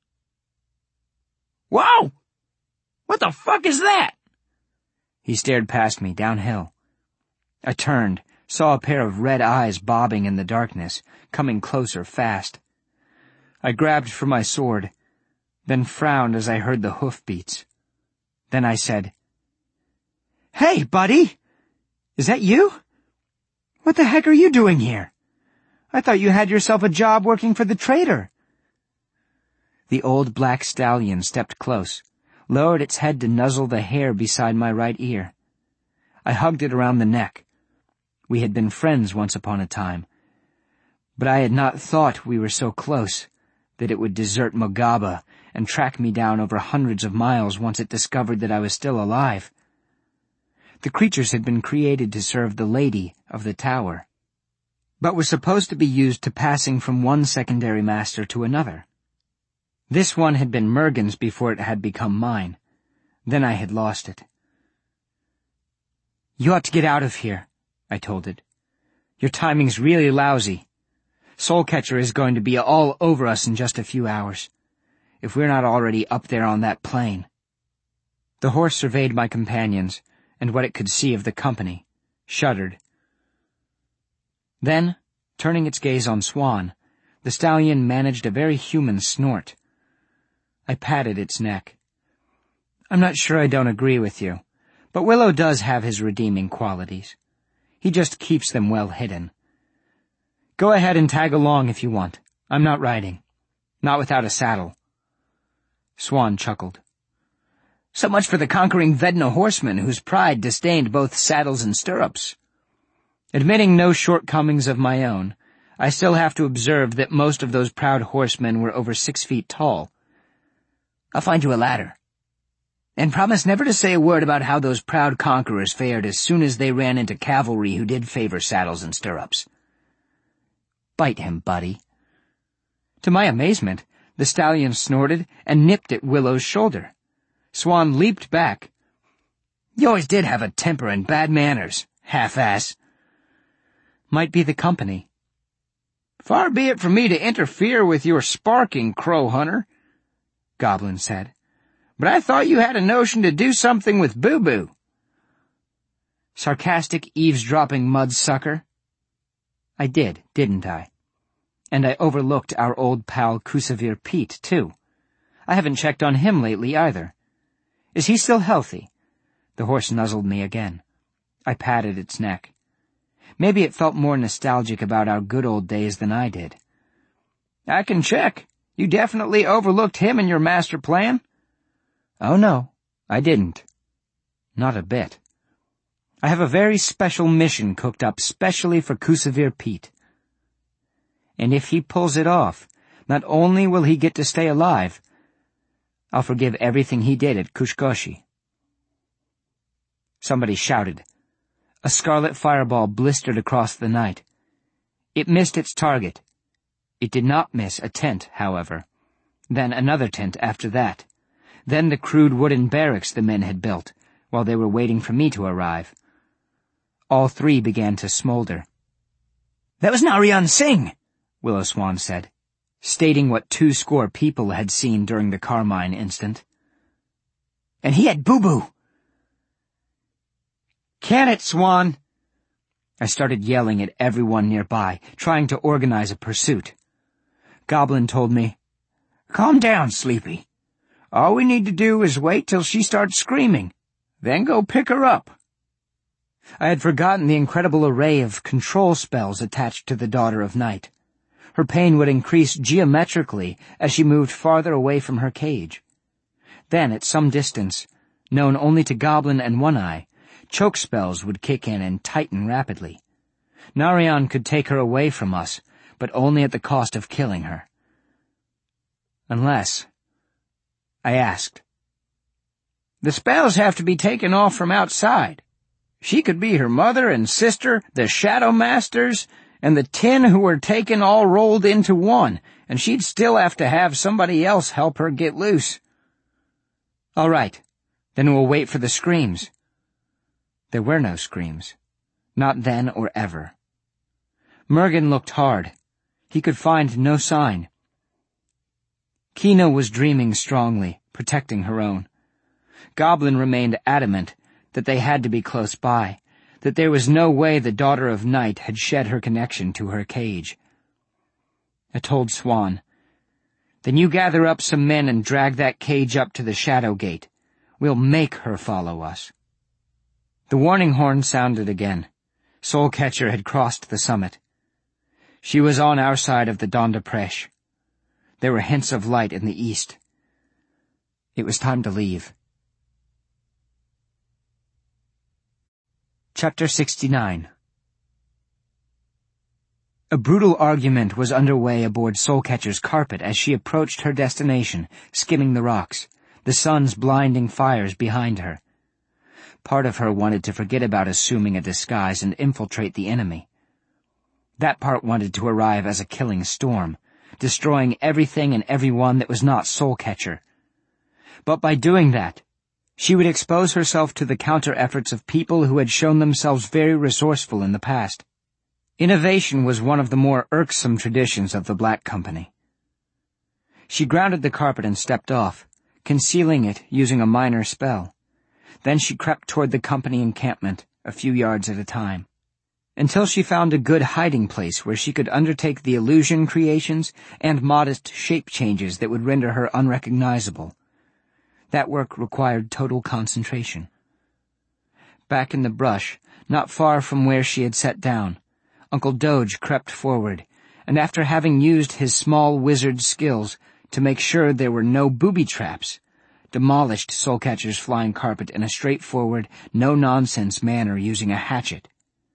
[SPEAKER 1] Whoa! What the fuck is that? He stared past me, downhill. I turned, saw a pair of red eyes bobbing in the darkness, coming closer fast. I grabbed for my sword, then frowned as I heard the hoofbeats. Then I said, Hey, buddy! Is that you? What the heck are you doing here? I thought you had yourself a job working for the trader. The old black stallion stepped close, lowered its head to nuzzle the hair beside my right ear. I hugged it around the neck. We had been friends once upon a time, but I had not thought we were so close that it would desert Mogaba and track me down over hundreds of miles once it discovered that I was still alive. The creatures had been created to serve the lady of the tower, but were supposed to be used to passing from one secondary master to another. This one had been Mergen's before it had become mine. Then I had lost it. You ought to get out of here, I told it. Your timing's really lousy. Soulcatcher is going to be all over us in just a few hours, if we're not already up there on that plane. The horse surveyed my companions and what it could see of the company, shuddered. Then, turning its gaze on Swan, the stallion managed a very human snort. I patted its neck. I'm not sure I don't agree with you, but Willow does have his redeeming qualities. He just keeps them well hidden. Go ahead and tag along if you want. I'm not riding. Not without a saddle. Swan chuckled. So much for the conquering Vedna horseman whose pride disdained both saddles and stirrups. Admitting no shortcomings of my own, I still have to observe that most of those proud horsemen were over six feet tall. I'll find you a ladder. And promise never to say a word about how those proud conquerors fared as soon as they ran into cavalry who did favor saddles and stirrups. Bite him, buddy. To my amazement, the stallion snorted and nipped at Willow's shoulder. Swan leaped back. You always did have a temper and bad manners, half-ass. Might be the company. Far be it from me to interfere with your sparking, Crow Hunter, Goblin said. But I thought you had a notion to do something with Boo Boo. Sarcastic, eavesdropping mudsucker. I did, didn't I? And I overlooked our old pal Kusavir Pete, too. I haven't checked on him lately, either. Is he still healthy? The horse nuzzled me again. I patted its neck. Maybe it felt more nostalgic about our good old days than I did. I can check. You definitely overlooked him in your master plan? Oh, no, I didn't. Not a bit. I have a very special mission cooked up specially for Kusavir Pete. And if he pulls it off, not only will he get to stay alive, I'll forgive everything he did at Kushkoshi. Somebody shouted. A scarlet fireball blistered across the night. It missed its target. It did not miss a tent, however. Then another tent after that. Then the crude wooden barracks the men had built, while they were waiting for me to arrive. All three began to smolder. That was Narayan Singh, Willow Swan said, stating what two score people had seen during the Carmine instant. And he had Boo Boo. Can it, Swan? I started yelling at everyone nearby, trying to organize a pursuit. Goblin told me, Calm down, Sleepy. All we need to do is wait till she starts screaming, then go pick her up. I had forgotten the incredible array of control spells attached to the Daughter of Night. Her pain would increase geometrically as she moved farther away from her cage. Then, at some distance, known only to Goblin and One-Eye, choke spells would kick in and tighten rapidly. Narion could take her away from us, but only at the cost of killing her. Unless... I asked.
[SPEAKER 2] The spells have to be taken off from outside. She could be her mother and sister, the Shadow Masters, and the ten who were taken all rolled into one, and she'd still have to have somebody else help her get loose.
[SPEAKER 1] All right, then we'll wait for the screams. There were no screams. Not then or ever. Mergen looked hard. He could find no sign. Kina was dreaming strongly, protecting her own. Goblin remained adamant that they had to be close by, that there was no way the Daughter of Night had shed her connection to her cage. I told Swan, "Then you gather up some men and drag that cage up to the Shadow Gate. We'll make her follow us." The warning horn sounded again. Soulcatcher had crossed the summit. She was on our side of the Dent de Prêche. There were hints of light in the east. It was time to leave. Chapter sixty-nine. A brutal argument was underway aboard Soulcatcher's carpet as she approached her destination, skimming the rocks, the sun's blinding fires behind her. Part of her wanted to forget about assuming a disguise and infiltrate the enemy. That part wanted to arrive as a killing storm, destroying everything and everyone that was not Soulcatcher. But by doing that, she would expose herself to the counter-efforts of people who had shown themselves very resourceful in the past. Innovation was one of the more irksome traditions of the Black Company. She grounded the carpet and stepped off, concealing it using a minor spell. Then she crept toward the company encampment, a few yards at a time, until she found a good hiding place where she could undertake the illusion creations and modest shape changes that would render her unrecognizable. That work required total concentration. Back in the brush, not far from where she had sat down, Uncle Doge crept forward, and after having used his small wizard skills to make sure there were no booby traps, demolished Soulcatcher's flying carpet in a straightforward, no-nonsense manner using a hatchet.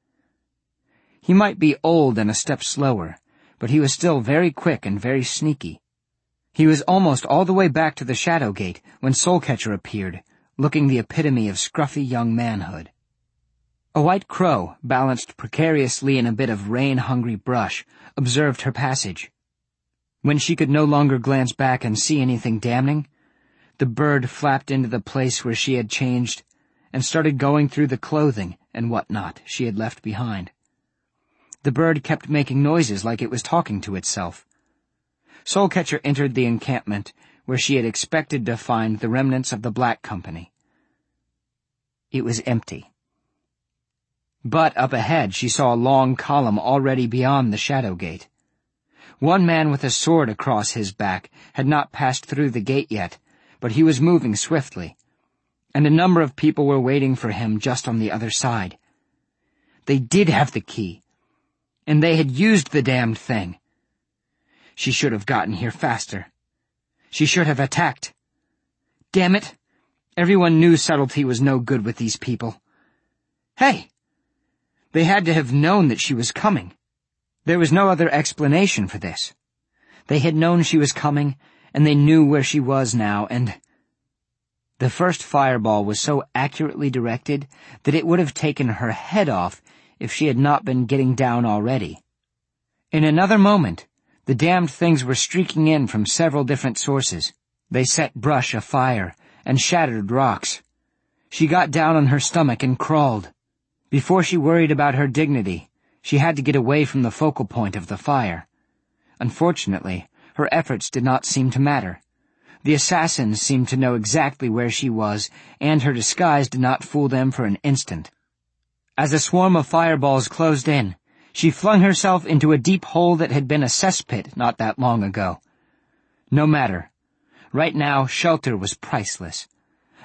[SPEAKER 1] He might be old and a step slower, but he was still very quick and very sneaky. He was almost all the way back to the Shadow Gate when Soulcatcher appeared, looking the epitome of scruffy young manhood. A white crow, balanced precariously in a bit of rain-hungry brush, observed her passage. When she could no longer glance back and see anything damning, the bird flapped into the place where she had changed and started going through the clothing and what-not she had left behind. The bird kept making noises like it was talking to itself. Soulcatcher entered the encampment where she had expected to find the remnants of the Black Company. It was empty. But up ahead she saw a long column already beyond the Shadow Gate. One man with a sword across his back had not passed through the gate yet, but he was moving swiftly, and a number of people were waiting for him just on the other side. They did have the key, and they had used the damned thing. She should have gotten here faster. She should have attacked. Damn it! Everyone knew subtlety was no good with these people. Hey! They had to have known that she was coming. There was no other explanation for this. They had known she was coming, and they knew where she was now, and... The first fireball was so accurately directed that it would have taken her head off if she had not been getting down already. In another moment, the damned things were streaking in from several different sources. They set brush afire and shattered rocks. She got down on her stomach and crawled. Before she worried about her dignity, she had to get away from the focal point of the fire. Unfortunately, her efforts did not seem to matter. The assassins seemed to know exactly where she was, and her disguise did not fool them for an instant. As a swarm of fireballs closed in, she flung herself into a deep hole that had been a cesspit not that long ago. No matter. Right now, shelter was priceless.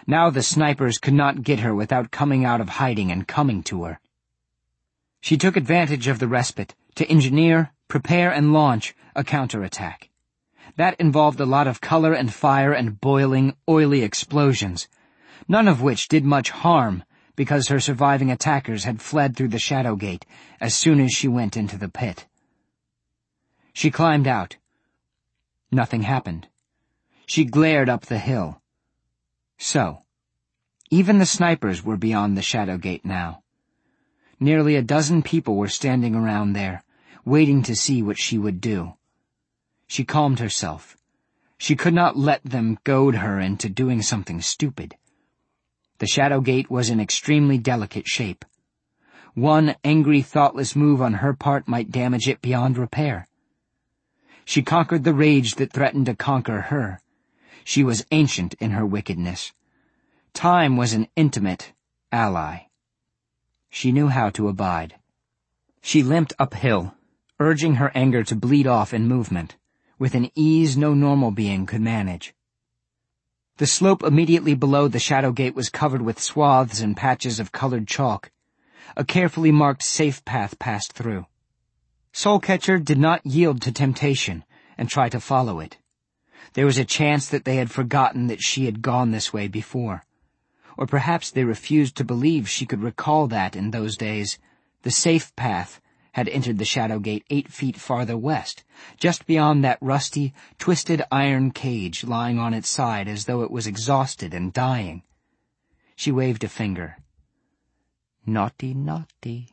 [SPEAKER 1] Now the snipers could not get her without coming out of hiding and coming to her. She took advantage of the respite to engineer, prepare, and launch a counterattack. That involved a lot of color and fire and boiling, oily explosions, none of which did much harm because her surviving attackers had fled through the shadow gate as soon as she went into the pit. She climbed out. Nothing happened. She glared up the hill. So, even the snipers were beyond the shadow gate now. Nearly a dozen people were standing around there, waiting to see what she would do. She calmed herself. She could not let them goad her into doing something stupid. The shadow gate was in extremely delicate shape. One angry, thoughtless move on her part might damage it beyond repair. She conquered the rage that threatened to conquer her. She was ancient in her wickedness. Time was an intimate ally. She knew how to abide. She limped uphill, urging her anger to bleed off in movement, with an ease no normal being could manage. The slope immediately below the shadow gate was covered with swaths and patches of colored chalk. A carefully marked safe path passed through. Soulcatcher did not yield to temptation and try to follow it. There was a chance that they had forgotten that she had gone this way before. Or perhaps they refused to believe she could recall that in those days the safe path had entered the shadow gate eight feet farther west, just beyond that rusty, twisted iron cage lying on its side as though it was exhausted and dying. She waved a finger. Naughty, naughty.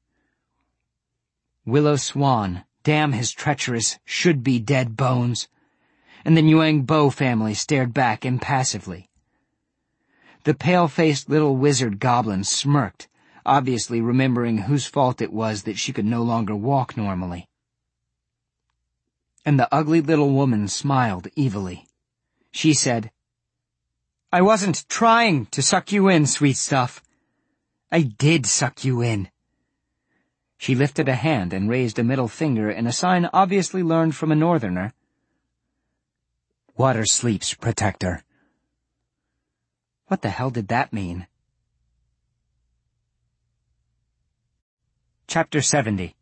[SPEAKER 1] Willow Swan, damn his treacherous, should-be-dead bones. And the Nguyen Bo family stared back impassively. The pale-faced little wizard goblin smirked, obviously remembering whose fault it was that she could no longer walk normally. And the ugly little woman smiled evilly. She said, "I wasn't trying to suck you in, sweet stuff. I did suck you in." She lifted a hand and raised a middle finger in a sign obviously learned from a northerner. "Water sleeps, protector." What the hell did that mean? Chapter seventy.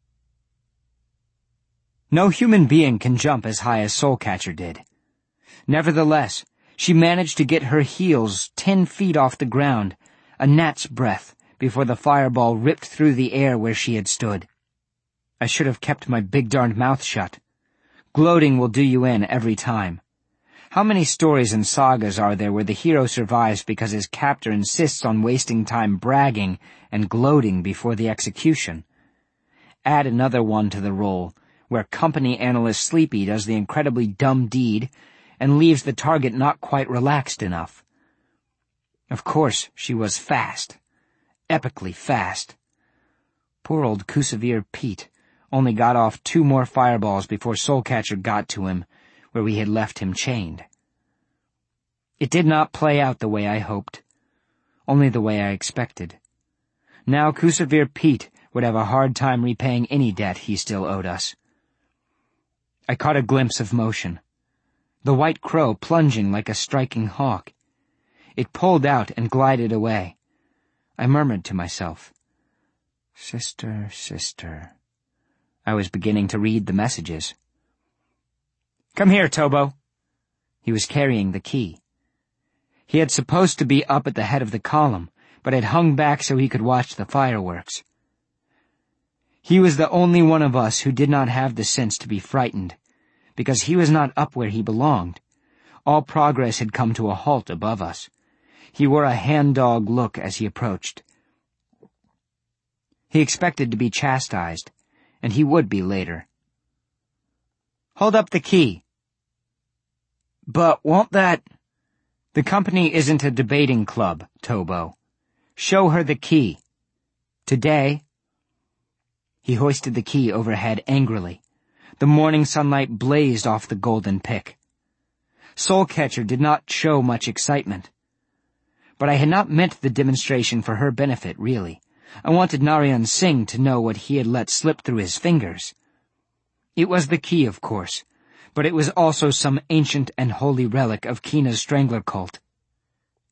[SPEAKER 1] No human being can jump as high as Soulcatcher did. Nevertheless, she managed to get her heels ten feet off the ground, a gnat's breadth, before the fireball ripped through the air where she had stood. I should have kept my big darned mouth shut. Gloating will do you in every time. How many stories and sagas are there where the hero survives because his captor insists on wasting time bragging and gloating before the execution? Add another one to the roll, where company analyst Sleepy does the incredibly dumb deed and leaves the target not quite relaxed enough. Of course, she was fast. Epically fast. Poor old Kusavir Pete only got off two more fireballs before Soulcatcher got to him, where we had left him chained. It did not play out the way I hoped, only the way I expected. Now Kusavir Pete would have a hard time repaying any debt he still owed us. I caught a glimpse of motion. The white crow plunging like a striking hawk. It pulled out and glided away. I murmured to myself, "Sister, sister." I was beginning to read the messages. "Come here, Tobo." He was carrying the key. He had supposed to be up at the head of the column, but had hung back so he could watch the fireworks. He was the only one of us who did not have the sense to be frightened, because he was not up where he belonged. All progress had come to a halt above us. He wore a hand-dog look as he approached. He expected to be chastised, and he would be later. "Hold up the key." "But won't that—" "The company isn't a debating club, Tobo. Show her the key. Today." He hoisted the key overhead angrily. The morning sunlight blazed off the golden pick. Soulcatcher did not show much excitement. But I had not meant the demonstration for her benefit, really. I wanted Narayan Singh to know what he had let slip through his fingers. It was the key, of course, but it was also some ancient and holy relic of Kina's strangler cult.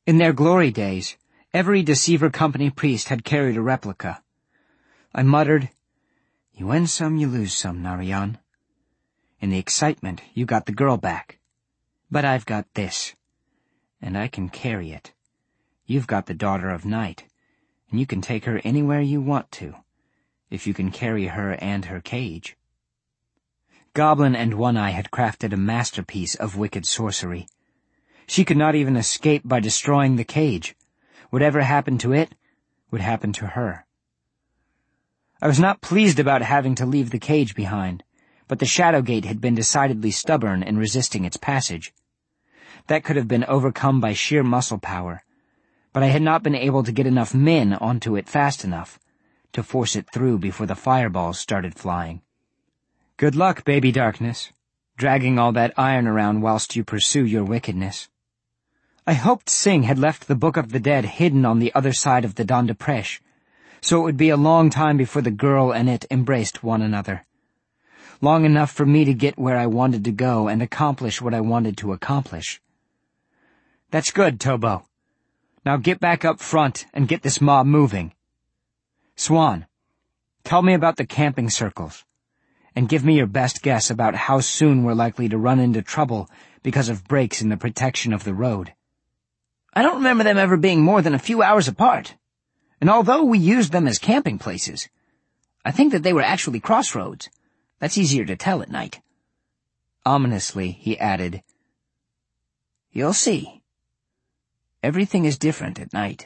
[SPEAKER 1] In their glory days, every Deceiver Company priest had carried a replica. I muttered, "You win some, you lose some, Narayan. In the excitement, you got the girl back. But I've got this, and I can carry it. You've got the Daughter of Night, and you can take her anywhere you want to, if you can carry her and her cage." Goblin and One-Eye had crafted a masterpiece of wicked sorcery. She could not even escape by destroying the cage. Whatever happened to it would happen to her. I was not pleased about having to leave the cage behind, but the Shadow Gate had been decidedly stubborn in resisting its passage. That could have been overcome by sheer muscle power, but I had not been able to get enough men onto it fast enough to force it through before the fireballs started flying. Good luck, baby darkness, dragging all that iron around whilst you pursue your wickedness. I hoped Singh had left the Book of the Dead hidden on the other side of the Dandapresh, so it would be a long time before the girl and it embraced one another. Long enough for me to get where I wanted to go and accomplish what I wanted to accomplish. That's good, Tobo. Now get back up front and get this mob moving. Swan, tell me about the camping circles, and give me your best guess about how soon we're likely to run into trouble because of breaks in the protection of the road. I don't remember them ever being more than a few hours apart, and although we used them as camping places, I think that they were actually crossroads. That's easier to tell at night. Ominously, he added, "You'll see. Everything is different at night."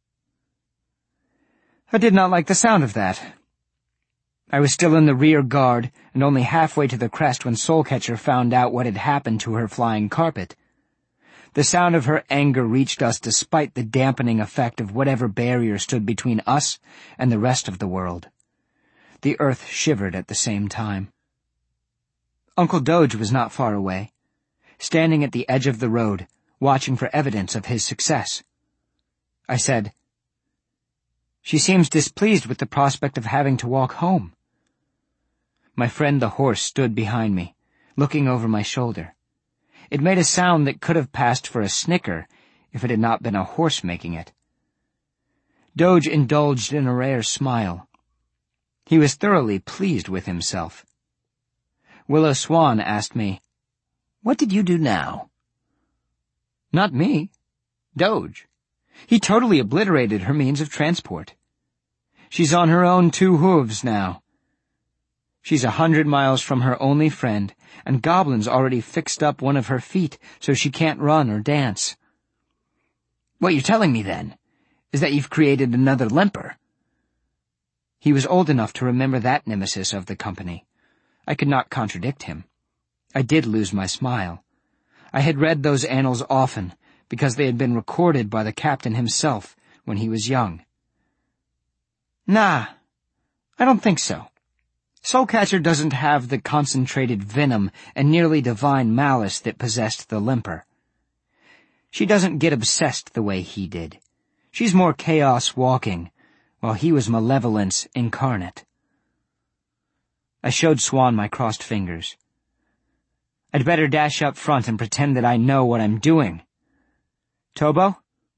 [SPEAKER 1] I did not like the sound of that. I was still in the rear guard and only halfway to the crest when Soulcatcher found out what had happened to her flying carpet. The sound of her anger reached us despite the dampening effect of whatever barrier stood between us and the rest of the world. The earth shivered at the same time. Uncle Doge was not far away, standing at the edge of the road, watching for evidence of his success. I said, "She seems displeased with the prospect of having to walk home." My friend the horse stood behind me, looking over my shoulder. It made a sound that could have passed for a snicker if it had not been a horse making it. Doge indulged in a rare smile. He was thoroughly pleased with himself. Willow Swan asked me, "What did you do now?" "Not me. Doge. He totally obliterated her means of transport. She's on her own two hooves now. She's a hundred miles from her only friend, and Goblin's already fixed up one of her feet so she can't run or dance." "What you're telling me, then, is that you've created another limper." He was old enough to remember that nemesis of the company. I could not contradict him. I did lose my smile. I had read those annals often, because they had been recorded by the captain himself when he was young. "Nah, I don't think so. Soulcatcher doesn't have the concentrated venom and nearly divine malice that possessed the limper. She doesn't get obsessed the way he did. She's more chaos walking, while he was malevolence incarnate." I showed Swan my crossed fingers. "I'd better dash up front and pretend that I know what I'm doing. Tobo?"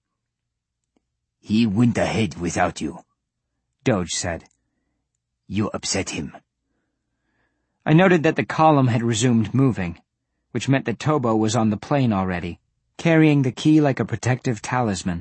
[SPEAKER 4] "He went ahead without you," Doge said. "You upset him."
[SPEAKER 1] I noted that the column had resumed moving, which meant that Tobo was on the plane already, carrying the key like a protective talisman.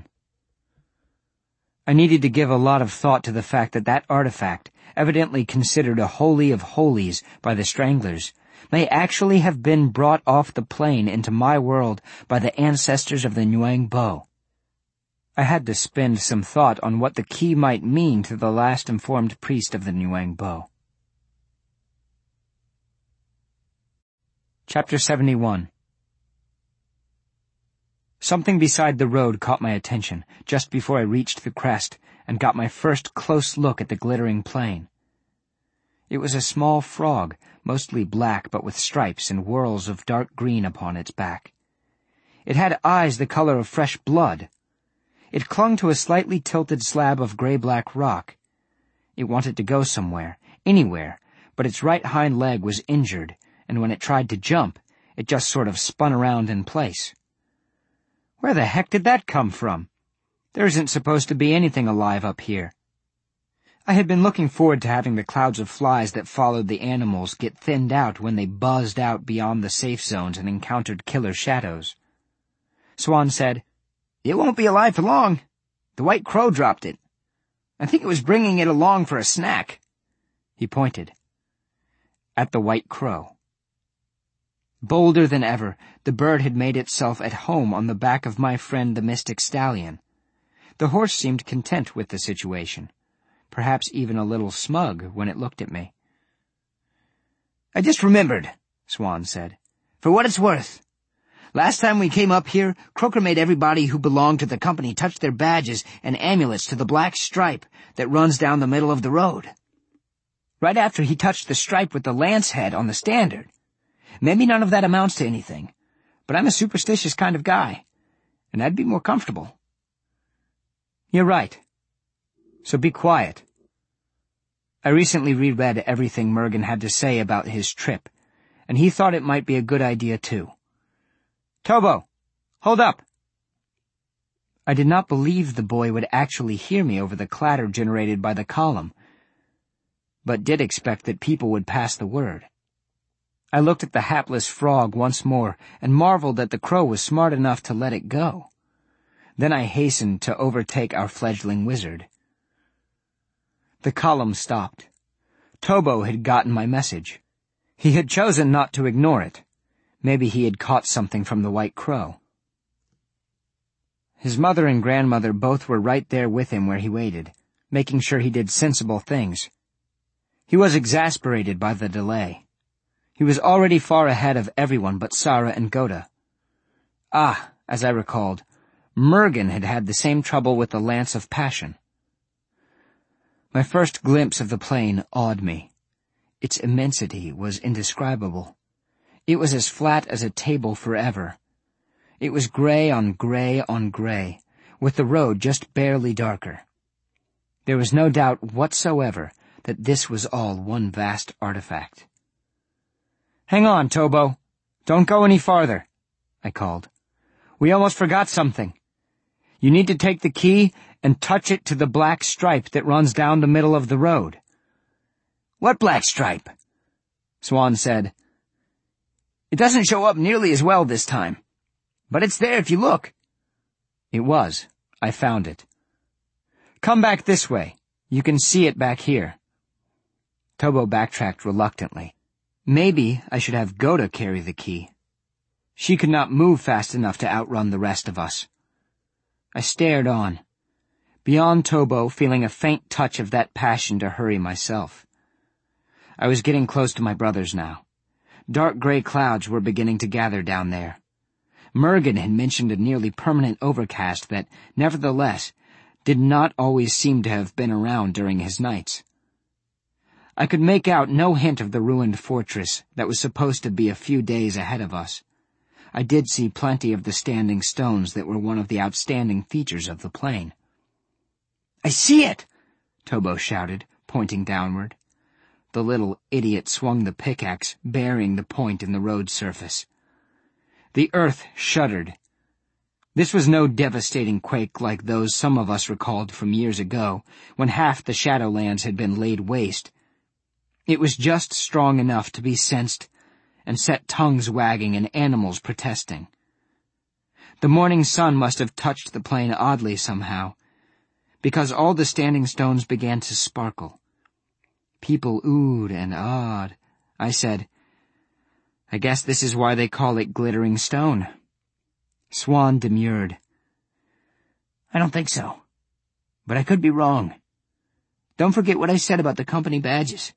[SPEAKER 1] I needed to give a lot of thought to the fact that that artifact, evidently considered a holy of holies by the Stranglers, may actually have been brought off the plane into my world by the ancestors of the Nuang Bo. I had to spend some thought on what the key might mean to the last informed priest of the Nuang Bo. Chapter seventy-one. Something beside the road caught my attention just before I reached the crest and got my first close look at the glittering plane. It was a small frog, mostly black but with stripes and whorls of dark green upon its back. It had eyes the color of fresh blood. It clung to a slightly tilted slab of gray-black rock. It wanted to go somewhere, anywhere, but its right hind leg was injured, and when it tried to jump, it just sort of spun around in place. Where the heck did that come from? There isn't supposed to be anything alive up here. I had been looking forward to having the clouds of flies that followed the animals get thinned out when they buzzed out beyond the safe zones and encountered killer shadows. Swan said, "It won't be alive for long. The white crow dropped it. I think it was bringing it along for a snack." He pointed at the white crow. Bolder than ever, the bird had made itself at home on the back of my friend the Mystic Stallion. The horse seemed content with the situation, perhaps even a little smug when it looked at me.
[SPEAKER 4] "I just remembered," Swan said. "For what it's worth. Last time we came up here, Croker made everybody who belonged to the company touch their badges and amulets to the black stripe that runs down the middle of the road. Right after he touched the stripe with the lance head on the standard. Maybe none of that amounts to anything, but I'm a superstitious kind of guy, and I'd be more comfortable."
[SPEAKER 1] "You're right. So be quiet." I recently reread everything Mergen had to say about his trip, and he thought it might be a good idea too. "Tobo, hold up!" I did not believe the boy would actually hear me over the clatter generated by the column, but did expect that people would pass the word. I looked at the hapless frog once more and marveled that the crow was smart enough to let it go. Then I hastened to overtake our fledgling wizard. The column stopped. Tobo had gotten my message. He had chosen not to ignore it. Maybe he had caught something from the white crow. His mother and grandmother both were right there with him where he waited, making sure he did sensible things. He was exasperated by the delay. He was already far ahead of everyone but Sara and Goda. Ah, as I recalled, Mergen had had the same trouble with the Lance of Passion. My first glimpse of the plain awed me. Its immensity was indescribable. It was as flat as a table forever. It was gray on gray on gray, with the road just barely darker. There was no doubt whatsoever that this was all one vast artifact. "Hang on, Tobo. Don't go any farther," I called. "We almost forgot something. You need to take the key and touch it to the black stripe that runs down the middle of the road."
[SPEAKER 4] "What black stripe?"
[SPEAKER 1] Swan said.
[SPEAKER 4] "It doesn't show up nearly as well this time. But it's there if you look."
[SPEAKER 1] It was. I found it. "Come back this way. You can see it back here." Tobo backtracked reluctantly. Maybe I should have Goda carry the key. She could not move fast enough to outrun the rest of us. I stared on, beyond Tobo, feeling a faint touch of that passion to hurry myself. I was getting close to my brothers now. Dark gray clouds were beginning to gather down there. Mergen had mentioned a nearly permanent overcast that, nevertheless, did not always seem to have been around during his nights. I could make out no hint of the ruined fortress that was supposed to be a few days ahead of us. I did see plenty of the standing stones that were one of the outstanding features of the plain.
[SPEAKER 4] "I see it!"
[SPEAKER 1] Tobo shouted, pointing downward. The little idiot swung the pickaxe, burying the point in the road surface. The earth shuddered. This was no devastating quake like those some of us recalled from years ago, when half the Shadowlands had been laid waste. It was just strong enough to be sensed and set tongues wagging and animals protesting. The morning sun must have touched the plain oddly somehow, because all the standing stones began to sparkle. People oohed and awed. I said, "I guess this is why they call it glittering stone." Swan demurred.
[SPEAKER 4] "I don't think so. But I could be wrong. Don't forget what I said about the company badges."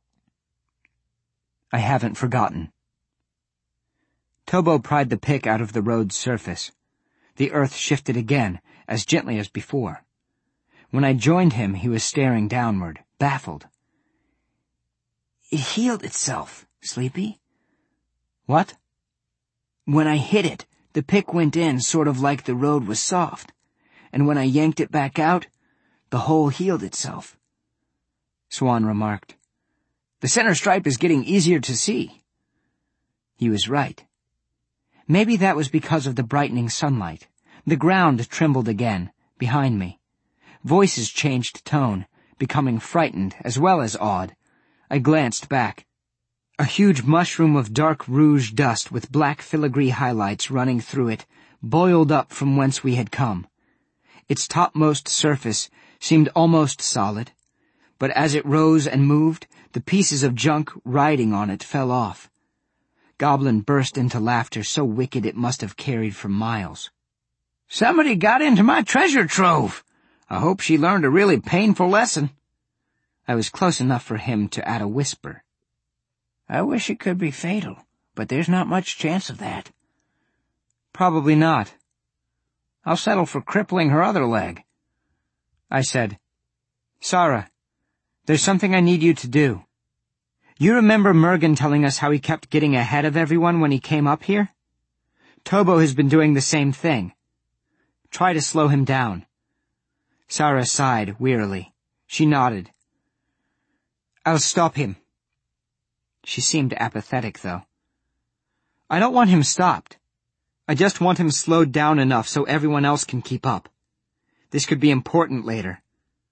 [SPEAKER 1] "I haven't forgotten." Tobo pried the pick out of the road's surface. The earth shifted again, as gently as before. When I joined him, he was staring downward, baffled.
[SPEAKER 4] "It healed itself, Sleepy."
[SPEAKER 1] "What?"
[SPEAKER 4] "When I hit it, the pick went in sort of like the road was soft, and when I yanked it back out, the hole healed itself."
[SPEAKER 1] Swan remarked.
[SPEAKER 4] "The center stripe is getting easier to see."
[SPEAKER 1] He was right. Maybe that was because of the brightening sunlight. The ground trembled again, behind me. Voices changed tone, becoming frightened as well as awed. I glanced back. A huge mushroom of dark rouge dust with black filigree highlights running through it boiled up from whence we had come. Its topmost surface seemed almost solid, but as it rose and moved, the pieces of junk riding on it fell off. Goblin burst into laughter so wicked it must have carried for miles.
[SPEAKER 4] "Somebody got into my treasure trove. I hope she learned a really painful lesson."
[SPEAKER 1] I was close enough for him to add a whisper.
[SPEAKER 4] "I wish it could be fatal, but there's not much chance of that."
[SPEAKER 1] "Probably not."
[SPEAKER 4] "I'll settle for crippling her other leg."
[SPEAKER 1] I said, "Sarah, there's something I need you to do. You remember Mergen telling us how he kept getting ahead of everyone when he came up here? Tobo has been doing the same thing. Try to slow him down." Sarah sighed wearily. She nodded. "I'll stop him." She seemed apathetic, though. "I don't want him stopped. I just want him slowed down enough so everyone else can keep up. This could be important later."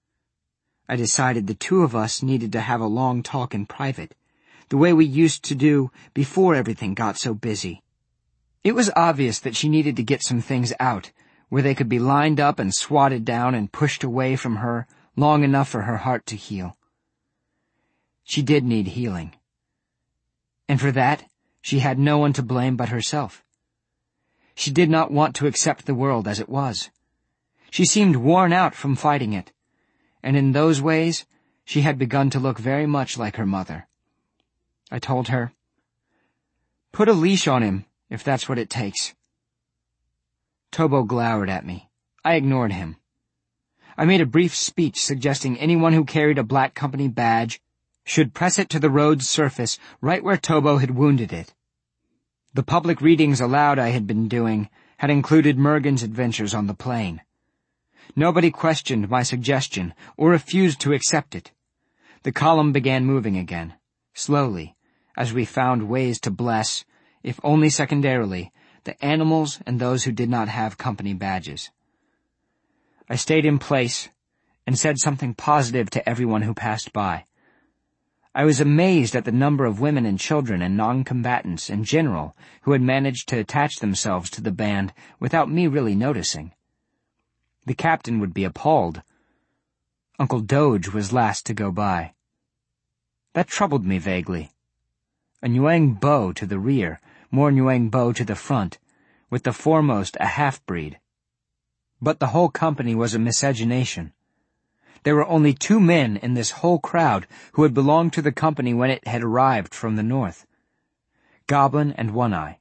[SPEAKER 1] I decided the two of us needed to have a long talk in private, the way we used to do before everything got so busy. It was obvious that she needed to get some things out, where they could be lined up and swatted down and pushed away from her long enough for her heart to heal. She did need healing. And for that, she had no one to blame but herself. She did not want to accept the world as it was. She seemed worn out from fighting it, and in those ways, she had begun to look very much like her mother. I told her, "Put a leash on him, if that's what it takes." Tobo glowered at me. I ignored him. I made a brief speech suggesting anyone who carried a Black Company badge should press it to the road's surface right where Tobo had wounded it. The public readings aloud I had been doing had included Mergen's adventures on the plain. Nobody questioned my suggestion or refused to accept it. The column began moving again, slowly, as we found ways to bless, if only secondarily, the animals and those who did not have company badges. I stayed in place and said something positive to everyone who passed by. I was amazed at the number of women and children and non-combatants in general who had managed to attach themselves to the band without me really noticing. The captain would be appalled. Uncle Doge was last to go by. That troubled me vaguely. A Nguyen Bo to the rear, more Nguyen Bo to the front, with the foremost a half-breed. But the whole company was a miscegenation. There were only two men in this whole crowd who had belonged to the company when it had arrived from the north. Goblin and One-Eye.